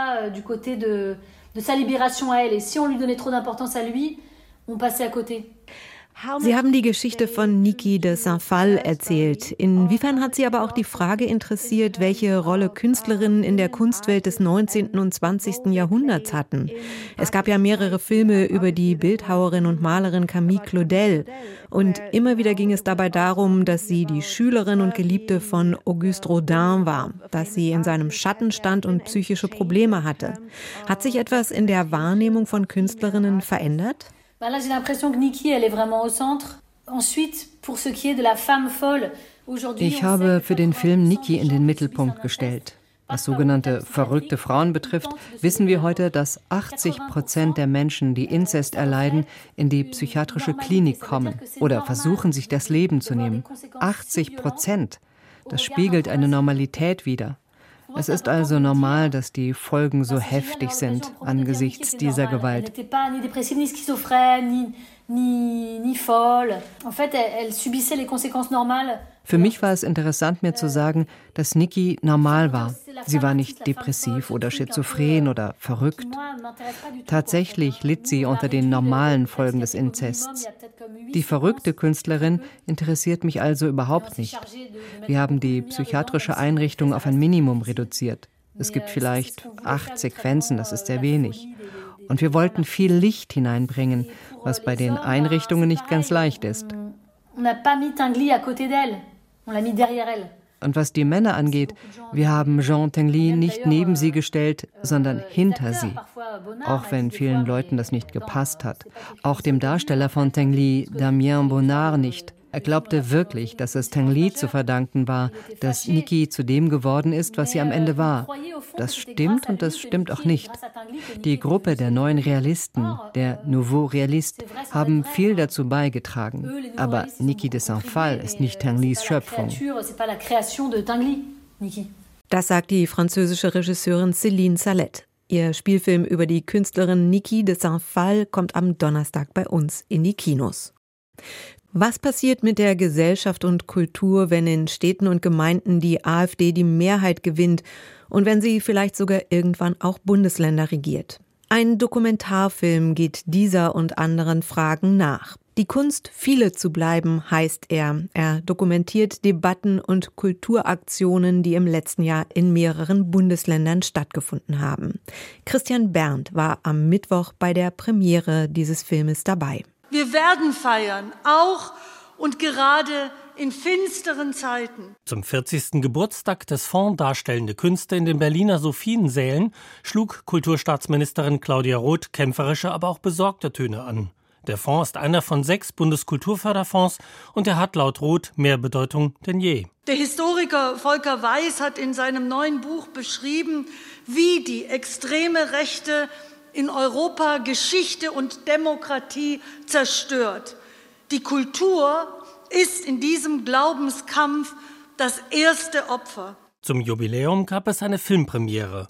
Speaker 2: Sie haben die Geschichte von Niki de Saint-Phalle erzählt. Inwiefern hat Sie aber auch die Frage interessiert, welche Rolle Künstlerinnen in der Kunstwelt des 19. und 20. Jahrhunderts hatten? Es gab ja mehrere Filme über die Bildhauerin und Malerin Camille Claudel. Und immer wieder ging es dabei darum, dass sie die Schülerin und Geliebte von Auguste Rodin war, dass sie in seinem Schatten stand und psychische Probleme hatte. Hat sich etwas in der Wahrnehmung von Künstlerinnen verändert?
Speaker 13: Là, j'ai l'impression que Niki, elle est vraiment au centre. Ensuite, pour ce qui est de la femme folle, aujourd'hui,
Speaker 14: ich habe für den Film Niki in den Mittelpunkt gestellt. Was sogenannte verrückte Frauen betrifft, wissen wir heute, dass 80% der Menschen, die Inzest erleiden, in die psychiatrische Klinik kommen oder versuchen, sich das Leben zu nehmen. 80%. Das spiegelt eine Normalität wider. Es ist also normal, dass die Folgen so heftig sind angesichts dieser Gewalt.
Speaker 13: ni folle. En fait, elle subissait les conséquences normales.
Speaker 14: Für mich war es interessant, mir zu sagen, dass Niki normal war. Sie war nicht depressiv oder schizophren oder verrückt. Tatsächlich litt sie unter den normalen Folgen des Inzests. Die verrückte Künstlerin interessiert mich also überhaupt nicht. Wir haben die psychiatrische Einrichtung auf ein Minimum reduziert. Es gibt vielleicht 8 Sequenzen, das ist sehr wenig. Und wir wollten viel Licht hineinbringen, was bei den Einrichtungen nicht ganz leicht ist. Und was die Männer angeht, wir haben Jean Tinguely nicht neben sie gestellt, sondern hinter sie. Auch wenn vielen Leuten das nicht gepasst hat. Auch dem Darsteller von Tinguely, Damien Bonnard, nicht. Er glaubte wirklich, dass es Tinguely zu verdanken war, dass Niki zu dem geworden ist, was sie am Ende war. Das stimmt und das stimmt auch nicht. Die Gruppe der neuen Realisten, der Nouveau Realiste, haben viel dazu beigetragen. Aber Niki de Saint-Phalle ist nicht Tinguelys Schöpfung.
Speaker 2: Das sagt die französische Regisseurin Céline Salette. Ihr Spielfilm über die Künstlerin Niki de Saint-Phalle kommt am Donnerstag bei uns in die Kinos. Was passiert mit der Gesellschaft und Kultur, wenn in Städten und Gemeinden die AfD die Mehrheit gewinnt und wenn sie vielleicht sogar irgendwann auch Bundesländer regiert? Ein Dokumentarfilm geht dieser und anderen Fragen nach. Die Kunst, viele zu bleiben, heißt er. Er dokumentiert Debatten und Kulturaktionen, die im letzten Jahr in mehreren Bundesländern stattgefunden haben. Christian Berndt war am Mittwoch bei der Premiere dieses Filmes dabei.
Speaker 15: Wir werden feiern, auch und gerade in finsteren Zeiten.
Speaker 16: Zum 40. Geburtstag des Fonds Darstellende Künste in den Berliner Sophiensälen schlug Kulturstaatsministerin Claudia Roth kämpferische, aber auch besorgte Töne an. Der Fonds ist einer von 6 Bundeskulturförderfonds und er hat laut Roth mehr Bedeutung denn je.
Speaker 15: Der Historiker Volker Weiß hat in seinem neuen Buch beschrieben, wie die extreme Rechte in Europa Geschichte und Demokratie zerstört. Die Kultur ist in diesem Glaubenskampf das erste Opfer.
Speaker 16: Zum Jubiläum gab es eine Filmpremiere.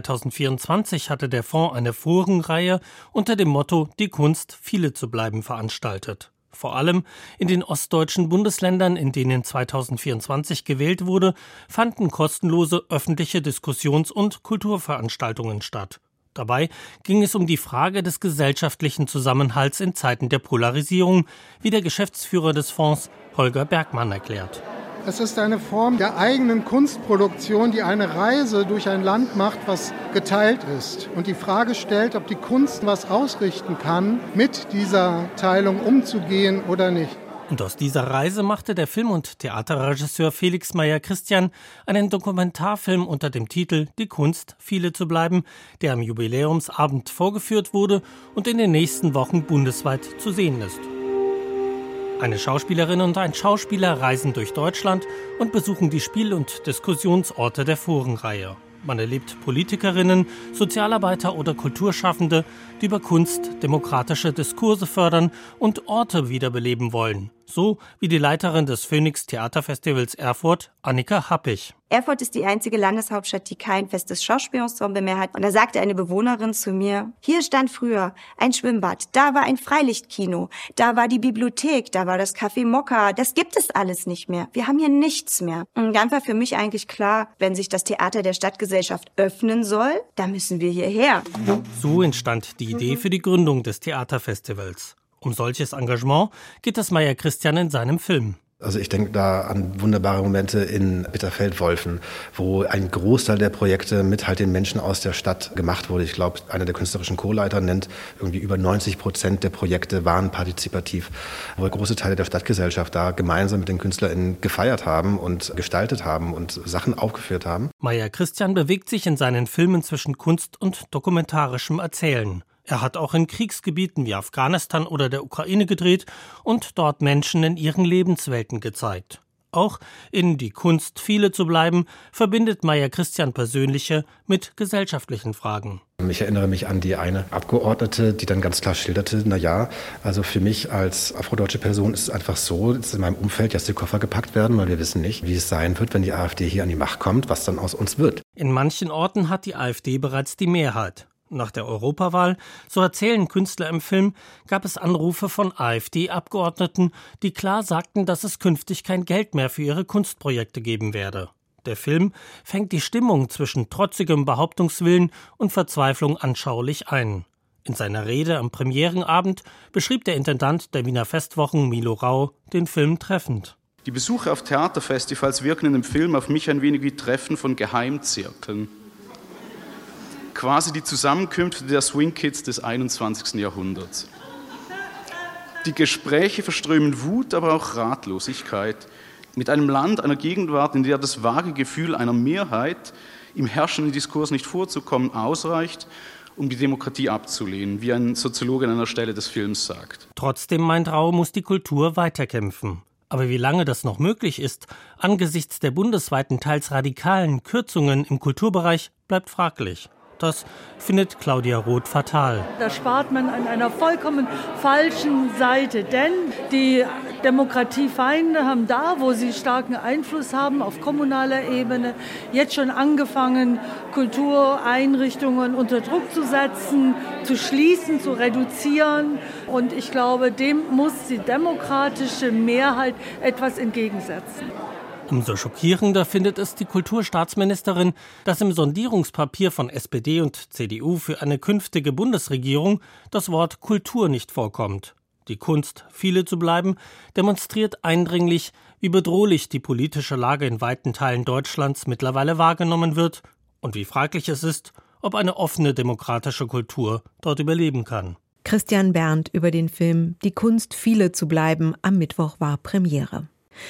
Speaker 16: 2024 hatte der Fonds eine Forenreihe unter dem Motto »Die Kunst, viele zu bleiben« veranstaltet. Vor allem in den ostdeutschen Bundesländern, in denen 2024 gewählt wurde, fanden kostenlose öffentliche Diskussions- und Kulturveranstaltungen statt. Dabei ging es um die Frage des gesellschaftlichen Zusammenhalts in Zeiten der Polarisierung, wie der Geschäftsführer des Fonds Holger Bergmann erklärt.
Speaker 17: Es ist eine Form der eigenen Kunstproduktion, die eine Reise durch ein Land macht, was geteilt ist und die Frage stellt, ob die Kunst was ausrichten kann, mit dieser Teilung umzugehen oder nicht.
Speaker 16: Und aus dieser Reise machte der Film- und Theaterregisseur Felix Meyer-Christian einen Dokumentarfilm unter dem Titel »Die Kunst, viele zu bleiben«, der am Jubiläumsabend vorgeführt wurde und in den nächsten Wochen bundesweit zu sehen ist. Eine Schauspielerin und ein Schauspieler reisen durch Deutschland und besuchen die Spiel- und Diskussionsorte der Forenreihe. Man erlebt Politikerinnen, Sozialarbeiter oder Kulturschaffende, die über Kunst demokratische Diskurse fördern und Orte wiederbeleben wollen. So wie die Leiterin des Phoenix Theaterfestivals Erfurt, Annika Happig.
Speaker 18: Erfurt ist die einzige Landeshauptstadt, die kein festes Schauspielensemble mehr hat. Und da sagte eine Bewohnerin zu mir, hier stand früher ein Schwimmbad, da war ein Freilichtkino, da war die Bibliothek, da war das Café Mokka. Das gibt es alles nicht mehr. Wir haben hier nichts mehr. Und dann war für mich eigentlich klar, wenn sich das Theater der Stadtgesellschaft öffnen soll, dann müssen wir hierher.
Speaker 16: So entstand die Idee für die Gründung des Theaterfestivals. Um solches Engagement geht es Meyer-Christian in seinem Film.
Speaker 19: Also ich denke da an wunderbare Momente in Bitterfeld-Wolfen, wo ein Großteil der Projekte mit halt den Menschen aus der Stadt gemacht wurde. Ich glaube, einer der künstlerischen Co-Leiter nennt, irgendwie über 90% der Projekte waren partizipativ, wo große Teile der Stadtgesellschaft da gemeinsam mit den KünstlerInnen gefeiert haben und gestaltet haben und Sachen aufgeführt haben.
Speaker 16: Meyer-Christian bewegt sich in seinen Filmen zwischen Kunst und dokumentarischem Erzählen. Er hat auch in Kriegsgebieten wie Afghanistan oder der Ukraine gedreht und dort Menschen in ihren Lebenswelten gezeigt. Auch in Die Kunst, viele zu bleiben, verbindet Meyer-Christian persönliche mit gesellschaftlichen Fragen.
Speaker 19: Ich erinnere mich an die eine Abgeordnete, die dann ganz klar schilderte, also für mich als afrodeutsche Person ist es einfach so, dass in meinem Umfeld jetzt die Koffer gepackt werden, weil wir wissen nicht, wie es sein wird, wenn die AfD hier an die Macht kommt, was dann aus uns wird.
Speaker 16: In manchen Orten hat die AfD bereits die Mehrheit. Nach der Europawahl, so erzählen Künstler im Film, gab es Anrufe von AfD-Abgeordneten, die klar sagten, dass es künftig kein Geld mehr für ihre Kunstprojekte geben werde. Der Film fängt die Stimmung zwischen trotzigem Behauptungswillen und Verzweiflung anschaulich ein. In seiner Rede am Premierenabend beschrieb der Intendant der Wiener Festwochen, Milo Rau, den Film treffend.
Speaker 20: Die Besuche auf Theaterfestivals wirken in dem Film auf mich ein wenig wie Treffen von Geheimzirkeln. Quasi die Zusammenkünfte der Swing-Kids des 21. Jahrhunderts. Die Gespräche verströmen Wut, aber auch Ratlosigkeit. Mit einem Land, einer Gegenwart, in der das vage Gefühl einer Mehrheit, im herrschenden Diskurs nicht vorzukommen, ausreicht, um die Demokratie abzulehnen, wie ein Soziologe an einer Stelle des Films sagt.
Speaker 16: Trotzdem, meint Rau, muss die Kultur weiterkämpfen. Aber wie lange das noch möglich ist, angesichts der bundesweiten, teils radikalen Kürzungen im Kulturbereich, bleibt fraglich. Das findet Claudia Roth fatal.
Speaker 15: Da spart man an einer vollkommen falschen Seite, denn die Demokratiefeinde haben da, wo sie starken Einfluss haben, auf kommunaler Ebene, jetzt schon angefangen, Kultureinrichtungen unter Druck zu setzen, zu schließen, zu reduzieren. Und ich glaube, dem muss die demokratische Mehrheit etwas entgegensetzen.
Speaker 16: Umso schockierender findet es die Kulturstaatsministerin, dass im Sondierungspapier von SPD und CDU für eine künftige Bundesregierung das Wort Kultur nicht vorkommt. Die Kunst, viele zu bleiben, demonstriert eindringlich, wie bedrohlich die politische Lage in weiten Teilen Deutschlands mittlerweile wahrgenommen wird und wie fraglich es ist, ob eine offene demokratische Kultur dort überleben kann.
Speaker 2: Christian Berndt über den Film Die Kunst, viele zu bleiben. Am Mittwoch war Premiere.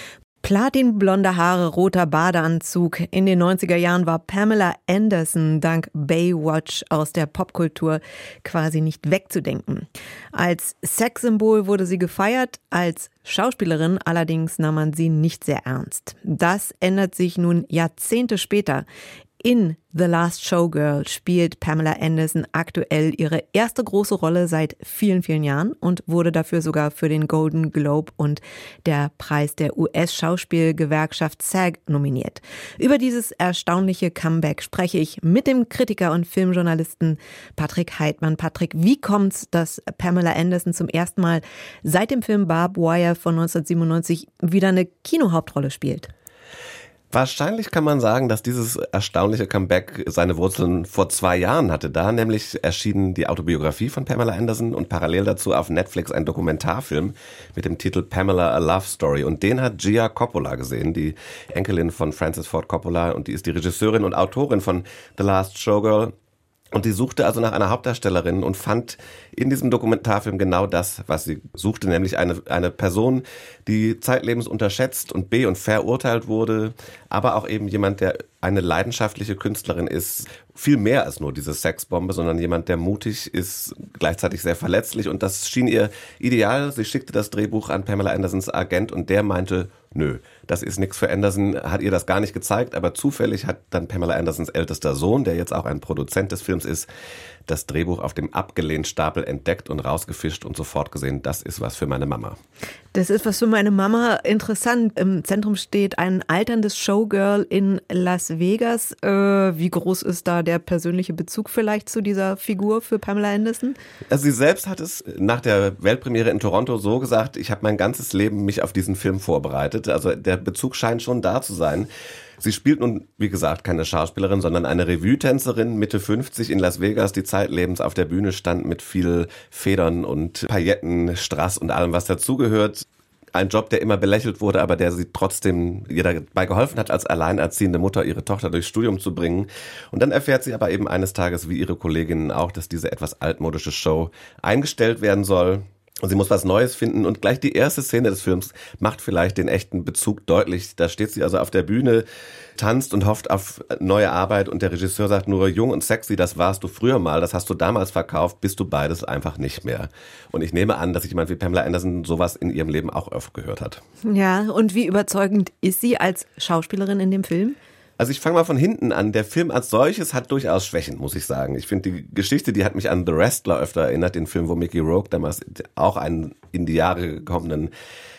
Speaker 2: Platinblonde Haare, roter Badeanzug. In den 90er Jahren war Pamela Anderson dank Baywatch aus der Popkultur quasi nicht wegzudenken. Als Sexsymbol wurde sie gefeiert, als Schauspielerin allerdings nahm man sie nicht sehr ernst. Das ändert sich nun Jahrzehnte später. In The Last Showgirl spielt Pamela Anderson aktuell ihre erste große Rolle seit vielen, vielen Jahren und wurde dafür sogar für den Golden Globe und der Preis der US-Schauspielgewerkschaft SAG nominiert. Über dieses erstaunliche Comeback spreche ich mit dem Kritiker und Filmjournalisten Patrick Heitmann. Patrick, wie kommt's, dass Pamela Anderson zum ersten Mal seit dem Film Barbed Wire von 1997 wieder eine Kinohauptrolle spielt?
Speaker 21: Wahrscheinlich kann man sagen, dass dieses erstaunliche Comeback seine Wurzeln vor 2 Jahren hatte. Da nämlich erschien die Autobiografie von Pamela Anderson und parallel dazu auf Netflix ein Dokumentarfilm mit dem Titel Pamela, A Love Story. Und den hat Gia Coppola gesehen, die Enkelin von Francis Ford Coppola, und die ist die Regisseurin und Autorin von The Last Showgirl. Und die suchte also nach einer Hauptdarstellerin und fand in diesem Dokumentarfilm genau das, was sie suchte, nämlich eine Person, die zeitlebens unterschätzt und und verurteilt wurde, aber auch eben jemand, der eine leidenschaftliche Künstlerin ist, viel mehr als nur diese Sexbombe, sondern jemand, der mutig ist, gleichzeitig sehr verletzlich, und das schien ihr ideal. Sie schickte das Drehbuch an Pamela Andersons Agent und der meinte, nö, das ist nichts für Anderson, hat ihr das gar nicht gezeigt, aber zufällig hat dann Pamela Andersons ältester Sohn, der jetzt auch ein Produzent des Films ist, das Drehbuch auf dem abgelehnten Stapel entdeckt und rausgefischt und sofort gesehen, das ist was für meine Mama.
Speaker 2: Das ist was für meine Mama. Interessant. Im Zentrum steht ein alterndes Showgirl in Las Vegas. Wie groß ist da der persönliche Bezug vielleicht zu dieser Figur für Pamela Anderson?
Speaker 21: Also sie selbst hat es nach der Weltpremiere in Toronto so gesagt, ich habe mein ganzes Leben mich auf diesen Film vorbereitet. Also der Bezug scheint schon da zu sein. Sie spielt nun, wie gesagt, keine Schauspielerin, sondern eine Revue-Tänzerin, Mitte 50 in Las Vegas, die zeitlebens auf der Bühne stand mit viel Federn und Pailletten, Strass und allem, was dazugehört. Ein Job, der immer belächelt wurde, aber der sie trotzdem ihr dabei geholfen hat, als alleinerziehende Mutter ihre Tochter durchs Studium zu bringen. Und dann erfährt sie aber eben eines Tages, wie ihre Kolleginnen auch, dass diese etwas altmodische Show eingestellt werden soll. Und sie muss was Neues finden, und gleich die erste Szene des Films macht vielleicht den echten Bezug deutlich. Da steht sie also auf der Bühne, tanzt und hofft auf neue Arbeit, und der Regisseur sagt nur, jung und sexy, das warst du früher mal, das hast du damals verkauft, bist du beides einfach nicht mehr. Und ich nehme an, dass jemand wie Pamela Anderson sowas in ihrem Leben auch oft gehört hat.
Speaker 2: Ja, und wie überzeugend ist sie als Schauspielerin in dem Film?
Speaker 21: Also ich fange mal von hinten an. Der Film als solches hat durchaus Schwächen, muss ich sagen. Ich finde die Geschichte, die hat mich an The Wrestler öfter erinnert, den Film, wo Mickey Rourke damals auch einen in die Jahre gekommenen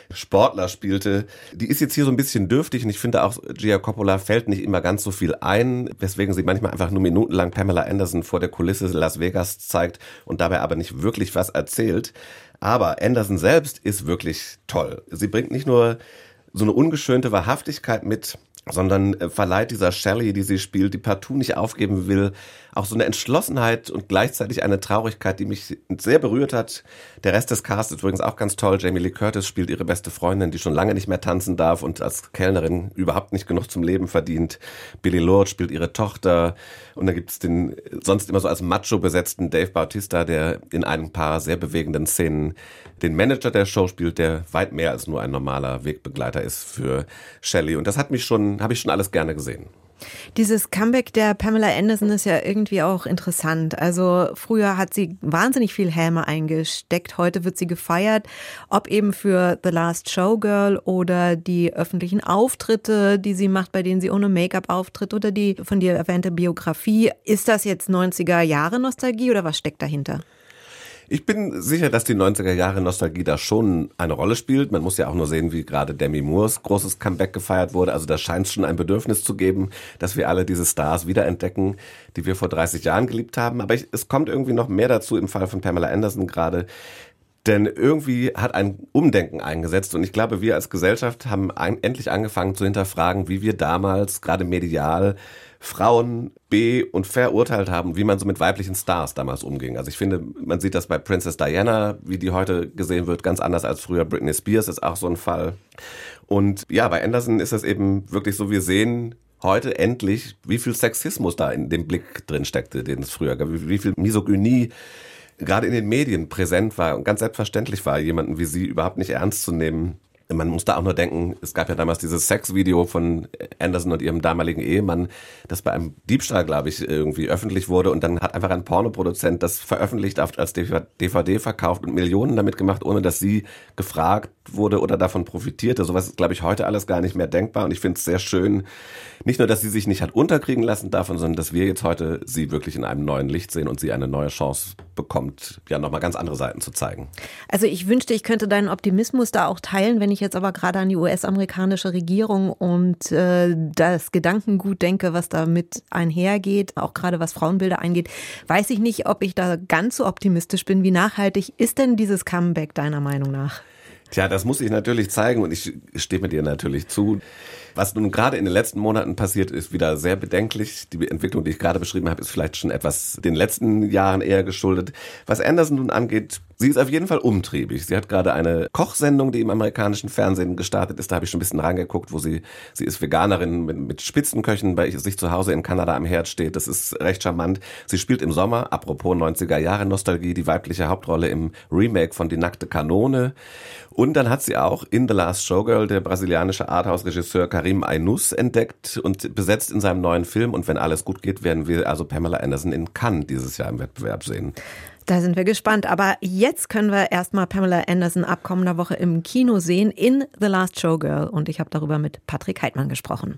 Speaker 21: Sportler spielte. Die ist jetzt hier so ein bisschen dürftig und ich finde auch, Gia Coppola fällt nicht immer ganz so viel ein, weswegen sie manchmal einfach nur minutenlang Pamela Anderson vor der Kulisse Las Vegas zeigt und dabei aber nicht wirklich was erzählt. Aber Anderson selbst ist wirklich toll. Sie bringt nicht nur so eine ungeschönte Wahrhaftigkeit mit, sondern verleiht dieser Shelley, die sie spielt, die partout nicht aufgeben will, auch so eine Entschlossenheit und gleichzeitig eine Traurigkeit, die mich sehr berührt hat. Der Rest des Casts ist übrigens auch ganz toll. Jamie Lee Curtis spielt ihre beste Freundin, die schon lange nicht mehr tanzen darf und als Kellnerin überhaupt nicht genug zum Leben verdient. Billie Lourd spielt ihre Tochter und dann gibt es den sonst immer so als Macho besetzten Dave Bautista, der in ein paar sehr bewegenden Szenen den Manager der Show spielt, der weit mehr als nur ein normaler Wegbegleiter ist für Shelley. Und das habe ich schon alles gerne gesehen.
Speaker 2: Dieses Comeback der Pamela Anderson ist ja irgendwie auch interessant. Also früher hat sie wahnsinnig viel Häme eingesteckt, heute wird sie gefeiert, ob eben für The Last Showgirl oder die öffentlichen Auftritte, die sie macht, bei denen sie ohne Make-up auftritt oder die von dir erwähnte Biografie. Ist das jetzt 90er-Jahre-Nostalgie oder was steckt dahinter?
Speaker 21: Ich bin sicher, dass die 90er-Jahre-Nostalgie da schon eine Rolle spielt. Man muss ja auch nur sehen, wie gerade Demi Moores großes Comeback gefeiert wurde. Also da scheint es schon ein Bedürfnis zu geben, dass wir alle diese Stars wiederentdecken, die wir vor 30 Jahren geliebt haben. Aber es kommt irgendwie noch mehr dazu im Fall von Pamela Anderson gerade. Denn irgendwie hat ein Umdenken eingesetzt und ich glaube, wir als Gesellschaft haben endlich angefangen zu hinterfragen, wie wir damals gerade medial Frauen und verurteilt haben, wie man so mit weiblichen Stars damals umging. Also ich finde, man sieht das bei Princess Diana, wie die heute gesehen wird, ganz anders als früher. Britney Spears ist auch so ein Fall. Und ja, bei Anderson ist das eben wirklich so, wir sehen heute endlich, wie viel Sexismus da in dem Blick drin steckte, den es früher gab, wie viel Misogynie gerade in den Medien präsent war und ganz selbstverständlich war, jemanden wie sie überhaupt nicht ernst zu nehmen. Man muss da auch nur denken, es gab ja damals dieses Sexvideo von Anderson und ihrem damaligen Ehemann, das bei einem Diebstahl, glaube ich, irgendwie öffentlich wurde und dann hat einfach ein Pornoproduzent das veröffentlicht, als DVD verkauft und Millionen damit gemacht, ohne dass sie gefragt wurde oder davon profitierte. Sowas ist, glaube ich, heute alles gar nicht mehr denkbar und ich finde es sehr schön, nicht nur, dass sie sich nicht hat unterkriegen lassen davon, sondern dass wir jetzt heute sie wirklich in einem neuen Licht sehen und sie eine neue Chance bekommt, ja nochmal ganz andere Seiten zu zeigen.
Speaker 2: Also ich wünschte, ich könnte deinen Optimismus da auch teilen, wenn ich jetzt aber gerade an die US-amerikanische Regierung und das Gedankengut denke, was damit einhergeht, auch gerade was Frauenbilder angeht, weiß ich nicht, ob ich da ganz so optimistisch bin. Wie nachhaltig ist denn dieses Comeback deiner Meinung nach?
Speaker 21: Tja, das muss ich natürlich zeigen und ich stimme dir natürlich zu. Was nun gerade in den letzten Monaten passiert, ist wieder sehr bedenklich. Die Entwicklung, die ich gerade beschrieben habe, ist vielleicht schon etwas den letzten Jahren eher geschuldet. Was Anderson nun angeht, sie ist auf jeden Fall umtriebig. Sie hat gerade eine Kochsendung, die im amerikanischen Fernsehen gestartet ist. Da habe ich schon ein bisschen reingeguckt, wo sie ist Veganerin mit Spitzenköchen bei sich zu Hause in Kanada am Herd steht. Das ist recht charmant. Sie spielt im Sommer, apropos 90er-Jahre-Nostalgie, die weibliche Hauptrolle im Remake von Die nackte Kanone. Und dann hat sie auch in The Last Showgirl der brasilianische Arthouse-Regisseur Karim Ainus entdeckt und besetzt in seinem neuen Film. Und wenn alles gut geht, werden wir also Pamela Anderson in Cannes dieses Jahr im Wettbewerb sehen.
Speaker 2: Da sind wir gespannt. Aber jetzt können wir erstmal Pamela Anderson ab kommender Woche im Kino sehen in The Last Showgirl. Und ich habe darüber mit Patrick Heitmann gesprochen.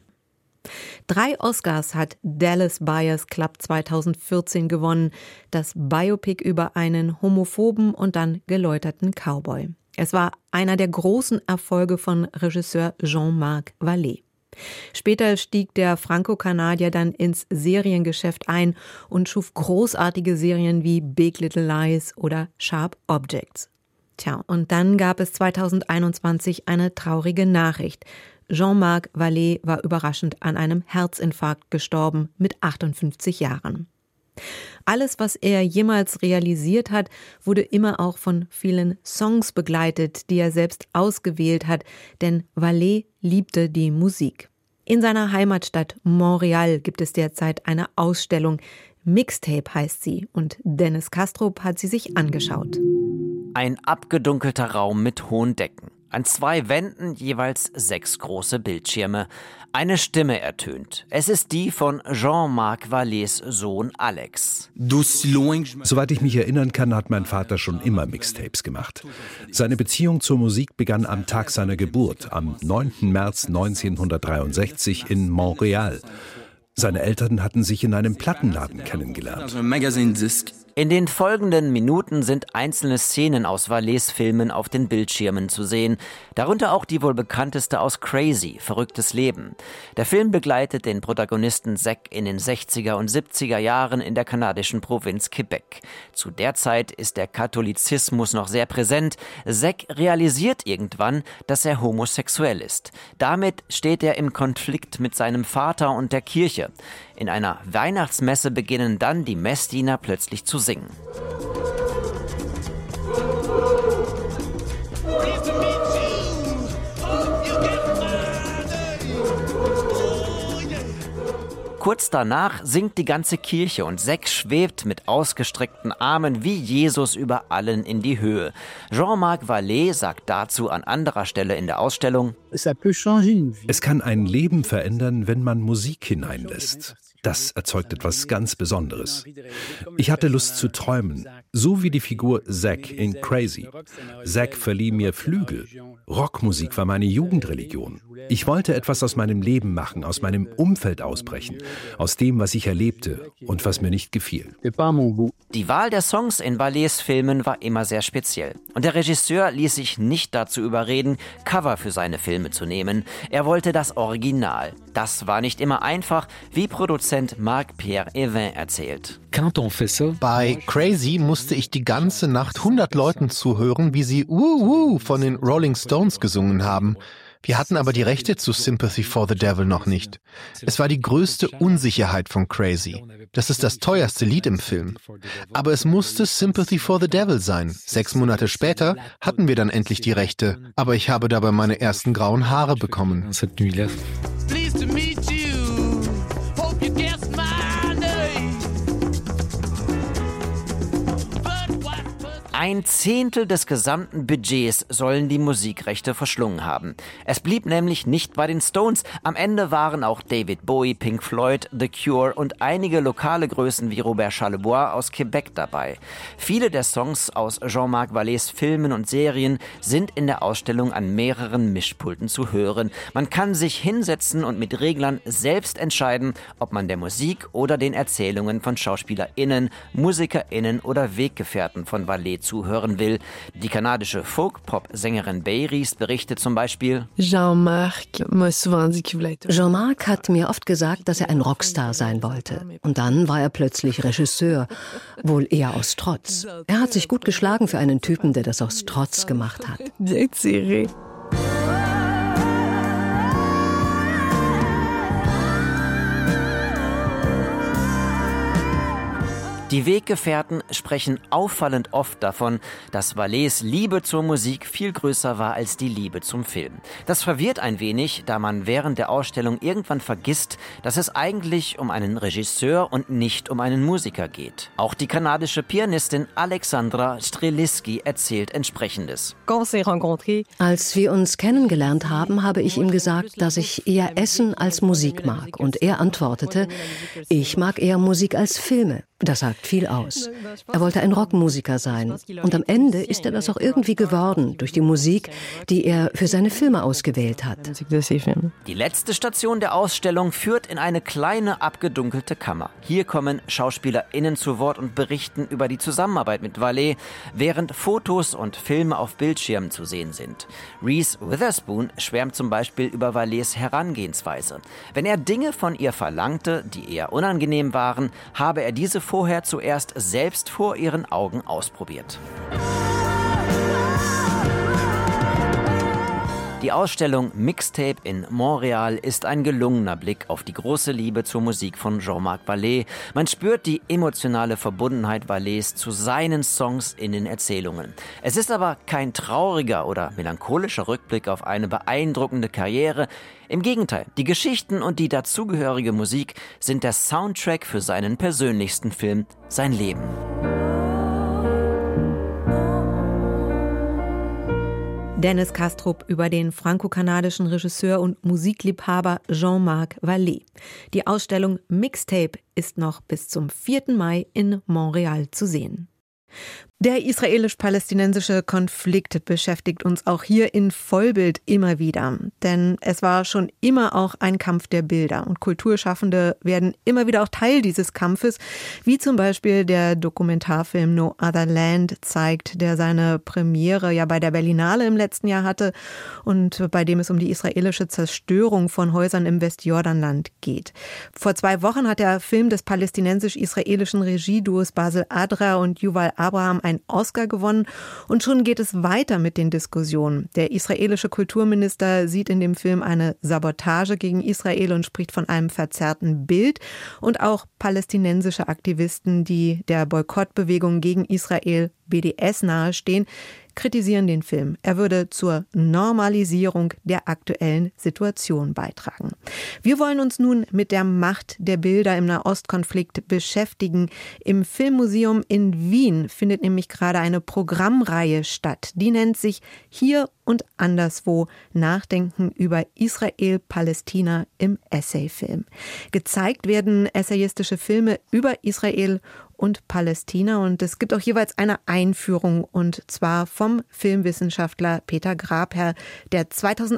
Speaker 2: 3 Oscars hat Dallas Buyers Club 2014 gewonnen. Das Biopic über einen homophoben und dann geläuterten Cowboy. Es war einer der großen Erfolge von Regisseur Jean-Marc Vallée. Später stieg der Franco-Kanadier dann ins Seriengeschäft ein und schuf großartige Serien wie Big Little Lies oder Sharp Objects. Tja, und dann gab es 2021 eine traurige Nachricht. Jean-Marc Vallée war überraschend an einem Herzinfarkt gestorben mit 58 Jahren. Alles, was er jemals realisiert hat, wurde immer auch von vielen Songs begleitet, die er selbst ausgewählt hat, denn Vallée liebte die Musik. In seiner Heimatstadt Montreal gibt es derzeit eine Ausstellung. Mixtape heißt sie und Dennis Kastrup hat sie sich angeschaut.
Speaker 1: Ein abgedunkelter Raum mit hohen Decken. An 2 Wänden jeweils 6 große Bildschirme. Eine Stimme ertönt. Es ist die von Jean-Marc Vallées Sohn Alex.
Speaker 22: Soweit ich mich erinnern kann, hat mein Vater schon immer Mixtapes gemacht. Seine Beziehung zur Musik begann am Tag seiner Geburt, am 9. März 1963 in Montreal. Seine Eltern hatten sich in einem Plattenladen kennengelernt.
Speaker 1: In den folgenden Minuten sind einzelne Szenen aus Vallees Filmen auf den Bildschirmen zu sehen, darunter auch die wohl bekannteste aus Crazy, Verrücktes Leben. Der Film begleitet den Protagonisten Zack in den 60er und 70er Jahren in der kanadischen Provinz Quebec. Zu der Zeit ist der Katholizismus noch sehr präsent. Zack realisiert irgendwann, dass er homosexuell ist. Damit steht er im Konflikt mit seinem Vater und der Kirche. In einer Weihnachtsmesse beginnen dann die Messdiener plötzlich zu singen. Kurz danach singt die ganze Kirche und Zack schwebt mit ausgestreckten Armen wie Jesus über allen in die Höhe. Jean-Marc Vallée sagt dazu an anderer Stelle in der Ausstellung:
Speaker 22: Es kann ein Leben verändern, wenn man Musik hineinlässt. Das erzeugt etwas ganz Besonderes. Ich hatte Lust zu träumen, so wie die Figur Zack in Crazy. Zack verlieh mir Flügel. Rockmusik war meine Jugendreligion. Ich wollte etwas aus meinem Leben machen, aus meinem Umfeld ausbrechen, aus dem, was ich erlebte und was mir nicht gefiel.
Speaker 1: Die Wahl der Songs in Vallees Filmen war immer sehr speziell. Und der Regisseur ließ sich nicht dazu überreden, Cover für seine Filme zu nehmen. Er wollte das Original. Das war nicht immer einfach, wie Produzent Marc-Pierre Evin erzählt.
Speaker 4: Bei Crazy musste ich die ganze Nacht 100 Leuten zuhören, wie sie von den Rolling Stones gesungen haben. Wir hatten aber die Rechte zu Sympathy for the Devil noch nicht. Es war die größte Unsicherheit von Crazy. Das ist das teuerste Lied im Film. Aber es musste Sympathy for the Devil sein. 6 Monate später hatten wir dann endlich die Rechte. Aber ich habe dabei meine ersten grauen Haare bekommen.
Speaker 1: Ein Zehntel des gesamten Budgets sollen die Musikrechte verschlungen haben. Es blieb nämlich nicht bei den Stones. Am Ende waren auch David Bowie, Pink Floyd, The Cure und einige lokale Größen wie Robert Charlebois aus Quebec dabei. Viele der Songs aus Jean-Marc Vallees Filmen und Serien sind in der Ausstellung an mehreren Mischpulten zu hören. Man kann sich hinsetzen und mit Reglern selbst entscheiden, ob man der Musik oder den Erzählungen von SchauspielerInnen, MusikerInnen oder Weggefährten von Vallée zuhören will. Die kanadische Folk-Pop-Sängerin Bayris berichtet zum Beispiel:
Speaker 5: Jean-Marc hat mir oft gesagt, dass er ein Rockstar sein wollte. Und dann war er plötzlich Regisseur, wohl eher aus Trotz. Er hat sich gut geschlagen für einen Typen, der das aus Trotz gemacht hat.
Speaker 1: Die Weggefährten sprechen auffallend oft davon, dass Vallees Liebe zur Musik viel größer war als die Liebe zum Film. Das verwirrt ein wenig, da man während der Ausstellung irgendwann vergisst, dass es eigentlich um einen Regisseur und nicht um einen Musiker geht. Auch die kanadische Pianistin Alexandra Streliski erzählt Entsprechendes.
Speaker 5: Als wir uns kennengelernt haben, habe ich ihm gesagt, dass ich eher Essen als Musik mag. Und er antwortete, ich mag eher Musik als Filme. Das sagt viel aus. Er wollte ein Rockmusiker sein. Und am Ende ist er das auch irgendwie geworden, durch die Musik, die er für seine Filme ausgewählt hat.
Speaker 1: Die letzte Station der Ausstellung führt in eine kleine, abgedunkelte Kammer. Hier kommen SchauspielerInnen zu Wort und berichten über die Zusammenarbeit mit Vallée, während Fotos und Filme auf Bildschirmen zu sehen sind. Reese Witherspoon schwärmt zum Beispiel über Vallees Herangehensweise. Wenn er Dinge von ihr verlangte, die eher unangenehm waren, habe er diese vorher zuerst selbst vor ihren Augen ausprobiert. Die Ausstellung Mixtape in Montreal ist ein gelungener Blick auf die große Liebe zur Musik von Jean-Marc Vallée. Man spürt die emotionale Verbundenheit Vallees zu seinen Songs in den Erzählungen. Es ist aber kein trauriger oder melancholischer Rückblick auf eine beeindruckende Karriere. Im Gegenteil, die Geschichten und die dazugehörige Musik sind der Soundtrack für seinen persönlichsten Film, sein Leben.
Speaker 2: Dennis Kastrup über den franko-kanadischen Regisseur und Musikliebhaber Jean-Marc Vallée. Die Ausstellung Mixtape ist noch bis zum 4. Mai in Montreal zu sehen. Der israelisch-palästinensische Konflikt beschäftigt uns auch hier in Vollbild immer wieder. Denn es war schon immer auch ein Kampf der Bilder. Und Kulturschaffende werden immer wieder auch Teil dieses Kampfes, wie zum Beispiel der Dokumentarfilm No Other Land zeigt, der seine Premiere ja bei der Berlinale im letzten Jahr hatte und bei dem es um die israelische Zerstörung von Häusern im Westjordanland geht. Vor 2 Wochen hat der Film des palästinensisch-israelischen Regieduos Basel Adra und Yuval Abraham einen Oscar gewonnen und schon geht es weiter mit den Diskussionen. Der israelische Kulturminister sieht in dem Film eine Sabotage gegen Israel und spricht von einem verzerrten Bild und auch palästinensische Aktivisten, die der Boykottbewegung gegen Israel BDS nahestehen, kritisieren den Film. Er würde zur Normalisierung der aktuellen Situation beitragen. Wir wollen uns nun mit der Macht der Bilder im Nahostkonflikt beschäftigen. Im Filmmuseum in Wien findet nämlich gerade eine Programmreihe statt. Die nennt sich Hier und Anderswo – Nachdenken über Israel-Palästina im Essayfilm. Gezeigt werden essayistische Filme über Israel und Palästina und es gibt auch jeweils eine Einführung und zwar vom Filmwissenschaftler Peter Grabherr, der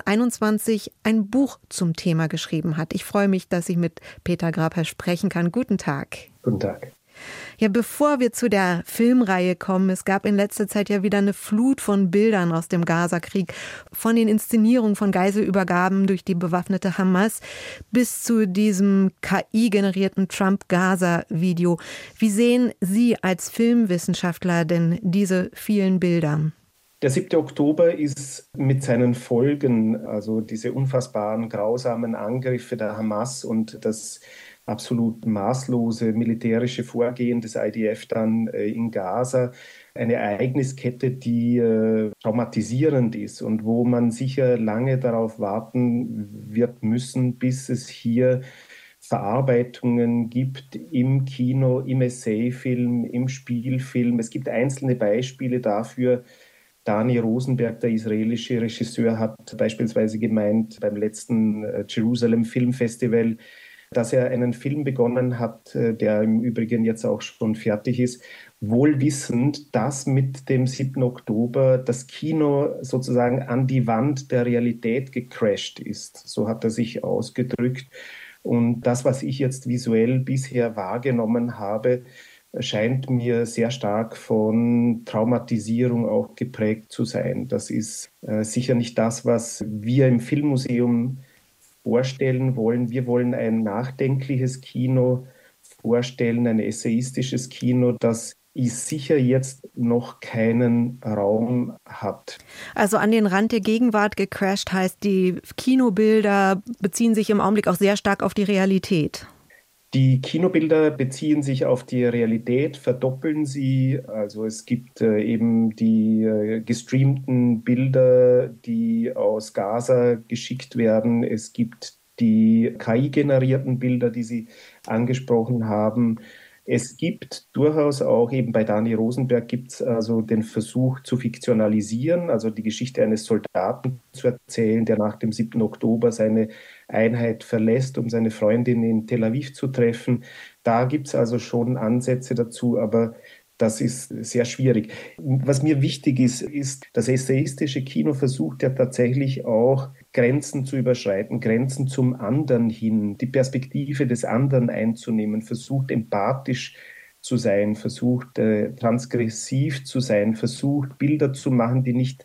Speaker 2: 2021 ein Buch zum Thema geschrieben hat. Ich freue mich, dass ich mit Peter Grabherr sprechen kann. Guten Tag.
Speaker 6: Guten Tag.
Speaker 2: Ja, bevor wir zu der Filmreihe kommen, es gab in letzter Zeit ja wieder eine Flut von Bildern aus dem Gazakrieg, von den Inszenierungen von Geiselübergaben durch die bewaffnete Hamas bis zu diesem KI-generierten Trump-Gaza-Video. Wie sehen Sie als Filmwissenschaftler denn diese vielen Bilder?
Speaker 6: Der 7. Oktober ist mit seinen Folgen, also diese unfassbaren, grausamen Angriffe der Hamas und das absolut maßlose militärische Vorgehen des IDF dann in Gaza, eine Ereigniskette, die traumatisierend ist und wo man sicher lange darauf warten wird müssen, bis es hier Verarbeitungen gibt im Kino, im Essayfilm, im Spielfilm. Es gibt einzelne Beispiele dafür. Dani Rosenberg, der israelische Regisseur, hat beispielsweise gemeint beim letzten Jerusalem Film Festival, dass er einen Film begonnen hat, der im Übrigen jetzt auch schon fertig ist, wohl wissend, dass mit dem 7. Oktober das Kino sozusagen an die Wand der Realität gecrasht ist. So hat er sich ausgedrückt. Und das, was ich jetzt visuell bisher wahrgenommen habe, scheint mir sehr stark von Traumatisierung auch geprägt zu sein. Das ist sicher nicht das, was wir im Filmmuseum vorstellen wollen. Wir wollen ein nachdenkliches Kino vorstellen, ein essayistisches Kino, das sicher jetzt noch keinen Raum hat.
Speaker 2: Also an den Rand der Gegenwart gecrasht heißt, die Kinobilder beziehen sich im Augenblick auch sehr stark auf die Realität.
Speaker 6: Die Kinobilder beziehen sich auf die Realität, verdoppeln sie. Also es gibt eben die gestreamten Bilder, die aus Gaza geschickt werden. Es gibt die KI-generierten Bilder, die Sie angesprochen haben. Es gibt durchaus auch, eben bei Dani Rosenberg gibt es also den Versuch zu fiktionalisieren, also die Geschichte eines Soldaten zu erzählen, der nach dem 7. Oktober seine Einheit verlässt, um seine Freundin in Tel Aviv zu treffen. Da gibt es also schon Ansätze dazu, aber das ist sehr schwierig. Was mir wichtig ist, das essayistische Kino versucht ja tatsächlich auch Grenzen zu überschreiten, Grenzen zum anderen hin, die Perspektive des anderen einzunehmen, versucht empathisch zu sein, versucht transgressiv zu sein, versucht Bilder zu machen, die nicht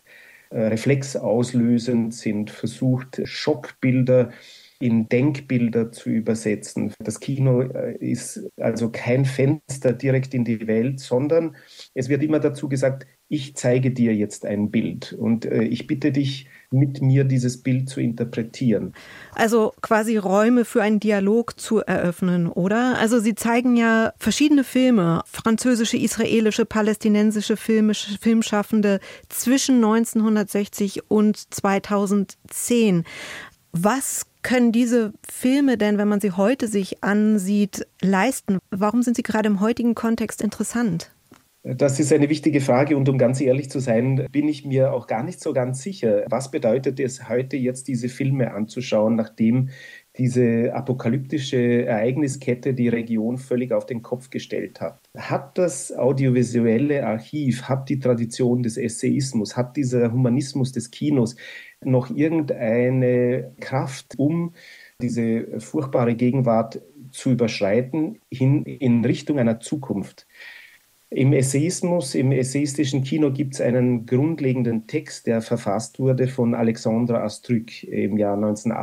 Speaker 6: reflexauslösend sind, versucht Schockbilder in Denkbilder zu übersetzen. Das Kino ist also kein Fenster direkt in die Welt, sondern es wird immer dazu gesagt, ich zeige dir jetzt ein Bild und ich bitte dich, mit mir dieses Bild zu interpretieren.
Speaker 2: Also quasi Räume für einen Dialog zu eröffnen, oder? Also Sie zeigen ja verschiedene Filme, französische, israelische, palästinensische Filmschaffende zwischen 1960 und 2010. Was können diese Filme denn, wenn man sie heute sich ansieht, leisten? Warum sind sie gerade im heutigen Kontext interessant?
Speaker 6: Das ist eine wichtige Frage und um ganz ehrlich zu sein, bin ich mir auch gar nicht so ganz sicher. Was bedeutet es heute jetzt, diese Filme anzuschauen, nachdem diese apokalyptische Ereigniskette die Region völlig auf den Kopf gestellt hat? Hat das audiovisuelle Archiv, hat die Tradition des Essayismus, hat dieser Humanismus des Kinos noch irgendeine Kraft, um diese furchtbare Gegenwart zu überschreiten, in Richtung einer Zukunft? Im Essayismus, im essayistischen Kino gibt es einen grundlegenden Text, der verfasst wurde von Alexandre Astruc im Jahr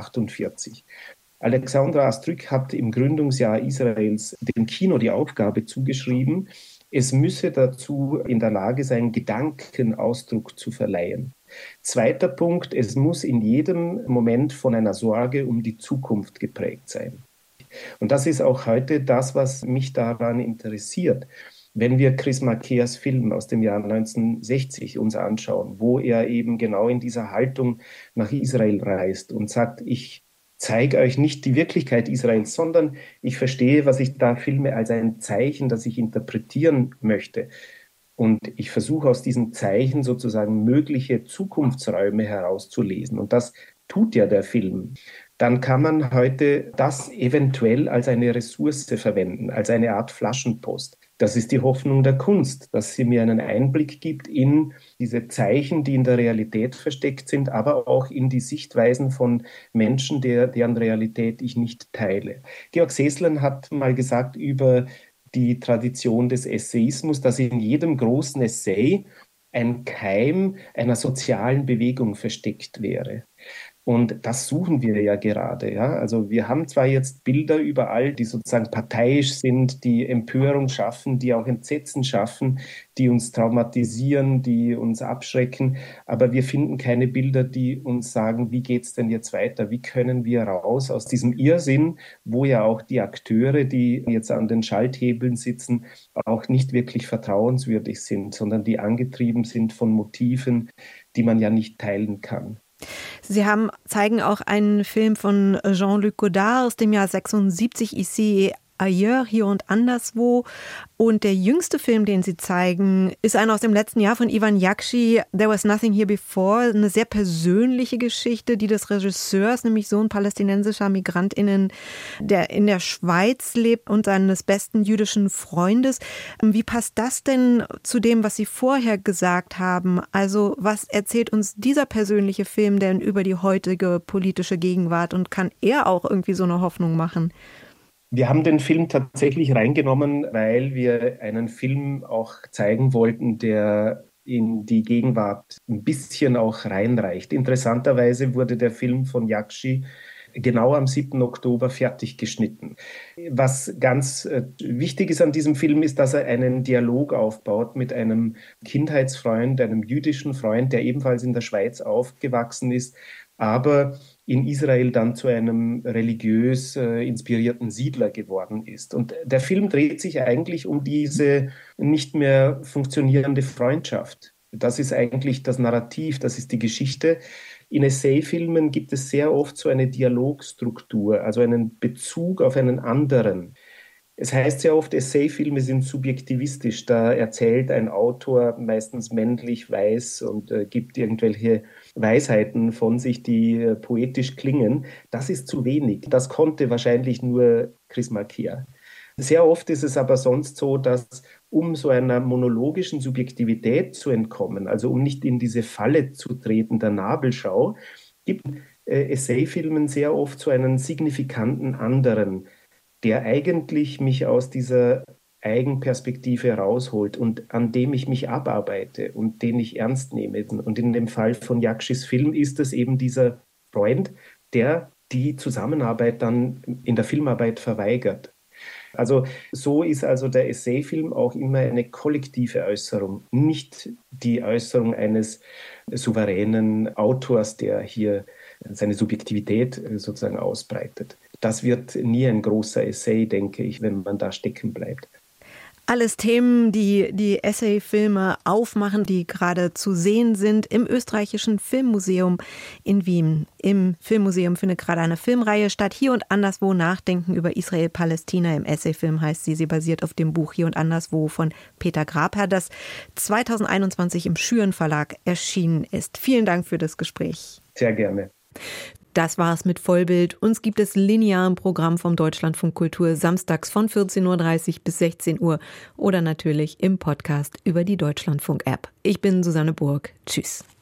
Speaker 6: 1948. Alexandre Astruc hat im Gründungsjahr Israels dem Kino die Aufgabe zugeschrieben, es müsse dazu in der Lage sein, Gedankenausdruck zu verleihen. Zweiter Punkt, es muss in jedem Moment von einer Sorge um die Zukunft geprägt sein. Und das ist auch heute das, was mich daran interessiert. Wenn wir Chris Marquers Film aus dem Jahr 1960 uns anschauen, wo er eben genau in dieser Haltung nach Israel reist und sagt, ich zeige euch nicht die Wirklichkeit Israels, sondern ich verstehe, was ich da filme, als ein Zeichen, das ich interpretieren möchte. Und ich versuche aus diesen Zeichen sozusagen mögliche Zukunftsräume herauszulesen. Und das tut ja der Film. Dann kann man heute das eventuell als eine Ressource verwenden, als eine Art Flaschenpost. Das ist die Hoffnung der Kunst, dass sie mir einen Einblick gibt in diese Zeichen, die in der Realität versteckt sind, aber auch in die Sichtweisen von Menschen, deren Realität ich nicht teile. Georg Seßlen hat mal gesagt über die Tradition des Essayismus, dass in jedem großen Essay ein Keim einer sozialen Bewegung versteckt wäre. Und das suchen wir ja gerade. Ja? Also wir haben zwar jetzt Bilder überall, die sozusagen parteiisch sind, die Empörung schaffen, die auch Entsetzen schaffen, die uns traumatisieren, die uns abschrecken, aber wir finden keine Bilder, die uns sagen, wie geht's denn jetzt weiter? Wie können wir raus aus diesem Irrsinn, wo ja auch die Akteure, die jetzt an den Schalthebeln sitzen, auch nicht wirklich vertrauenswürdig sind, sondern die angetrieben sind von Motiven, die man ja nicht teilen kann.
Speaker 2: Sie zeigen auch einen Film von Jean-Luc Godard aus dem Jahr 76, Ici et ailleurs, hier und anderswo. Und der jüngste Film, den Sie zeigen, ist einer aus dem letzten Jahr von Ivan Jakshi, There Was Nothing Here Before. Eine sehr persönliche Geschichte, die des Regisseurs, nämlich Sohn palästinensischer MigrantInnen, der in der Schweiz lebt und seines besten jüdischen Freundes. Wie passt das denn zu dem, was Sie vorher gesagt haben? Also was erzählt uns dieser persönliche Film denn über die heutige politische Gegenwart und kann er auch irgendwie so eine Hoffnung machen?
Speaker 6: Wir haben den Film tatsächlich reingenommen, weil wir einen Film auch zeigen wollten, der in die Gegenwart ein bisschen auch reinreicht. Interessanterweise wurde der Film von Jakshi genau am 7. Oktober fertig geschnitten. Was ganz wichtig ist an diesem Film, ist, dass er einen Dialog aufbaut mit einem Kindheitsfreund, einem jüdischen Freund, der ebenfalls in der Schweiz aufgewachsen ist, aber in Israel dann zu einem religiös inspirierten Siedler geworden ist. Und der Film dreht sich eigentlich um diese nicht mehr funktionierende Freundschaft. Das ist eigentlich das Narrativ, das ist die Geschichte. In Essayfilmen gibt es sehr oft so eine Dialogstruktur, also einen Bezug auf einen anderen. Es heißt sehr oft, Essayfilme sind subjektivistisch. Da erzählt ein Autor meistens männlich, weiß und gibt irgendwelche Weisheiten von sich, die poetisch klingen. Das ist zu wenig. Das konnte wahrscheinlich nur Chris Marquer. Sehr oft ist es aber sonst so, dass um so einer monologischen Subjektivität zu entkommen, also um nicht in diese Falle zu treten der Nabelschau, gibt Essayfilmen sehr oft so einen signifikanten anderen, der eigentlich mich aus dieser Eigenperspektive rausholt und an dem ich mich abarbeite und den ich ernst nehme. Und in dem Fall von Jakshis Film ist es eben dieser Freund, der die Zusammenarbeit dann in der Filmarbeit verweigert. Also so ist also der Essayfilm auch immer eine kollektive Äußerung, nicht die Äußerung eines souveränen Autors, der hier seine Subjektivität sozusagen ausbreitet. Das wird nie ein großer Essay, denke ich, wenn man da stecken bleibt.
Speaker 2: Alles Themen, die die Essay-Filme aufmachen, die gerade zu sehen sind im österreichischen Filmmuseum in Wien. Im Filmmuseum findet gerade eine Filmreihe statt. Hier und anderswo nachdenken über Israel-Palästina. Im Essay-Film heißt sie. Sie basiert auf dem Buch Hier und anderswo von Peter Grabherr, das 2021 im Schüren Verlag erschienen ist. Vielen Dank für das Gespräch.
Speaker 6: Sehr gerne.
Speaker 2: Das war's mit Vollbild. Uns gibt es linear im Programm vom Deutschlandfunk Kultur samstags von 14.30 Uhr bis 16 Uhr oder natürlich im Podcast über die Deutschlandfunk-App. Ich bin Susanne Burg. Tschüss.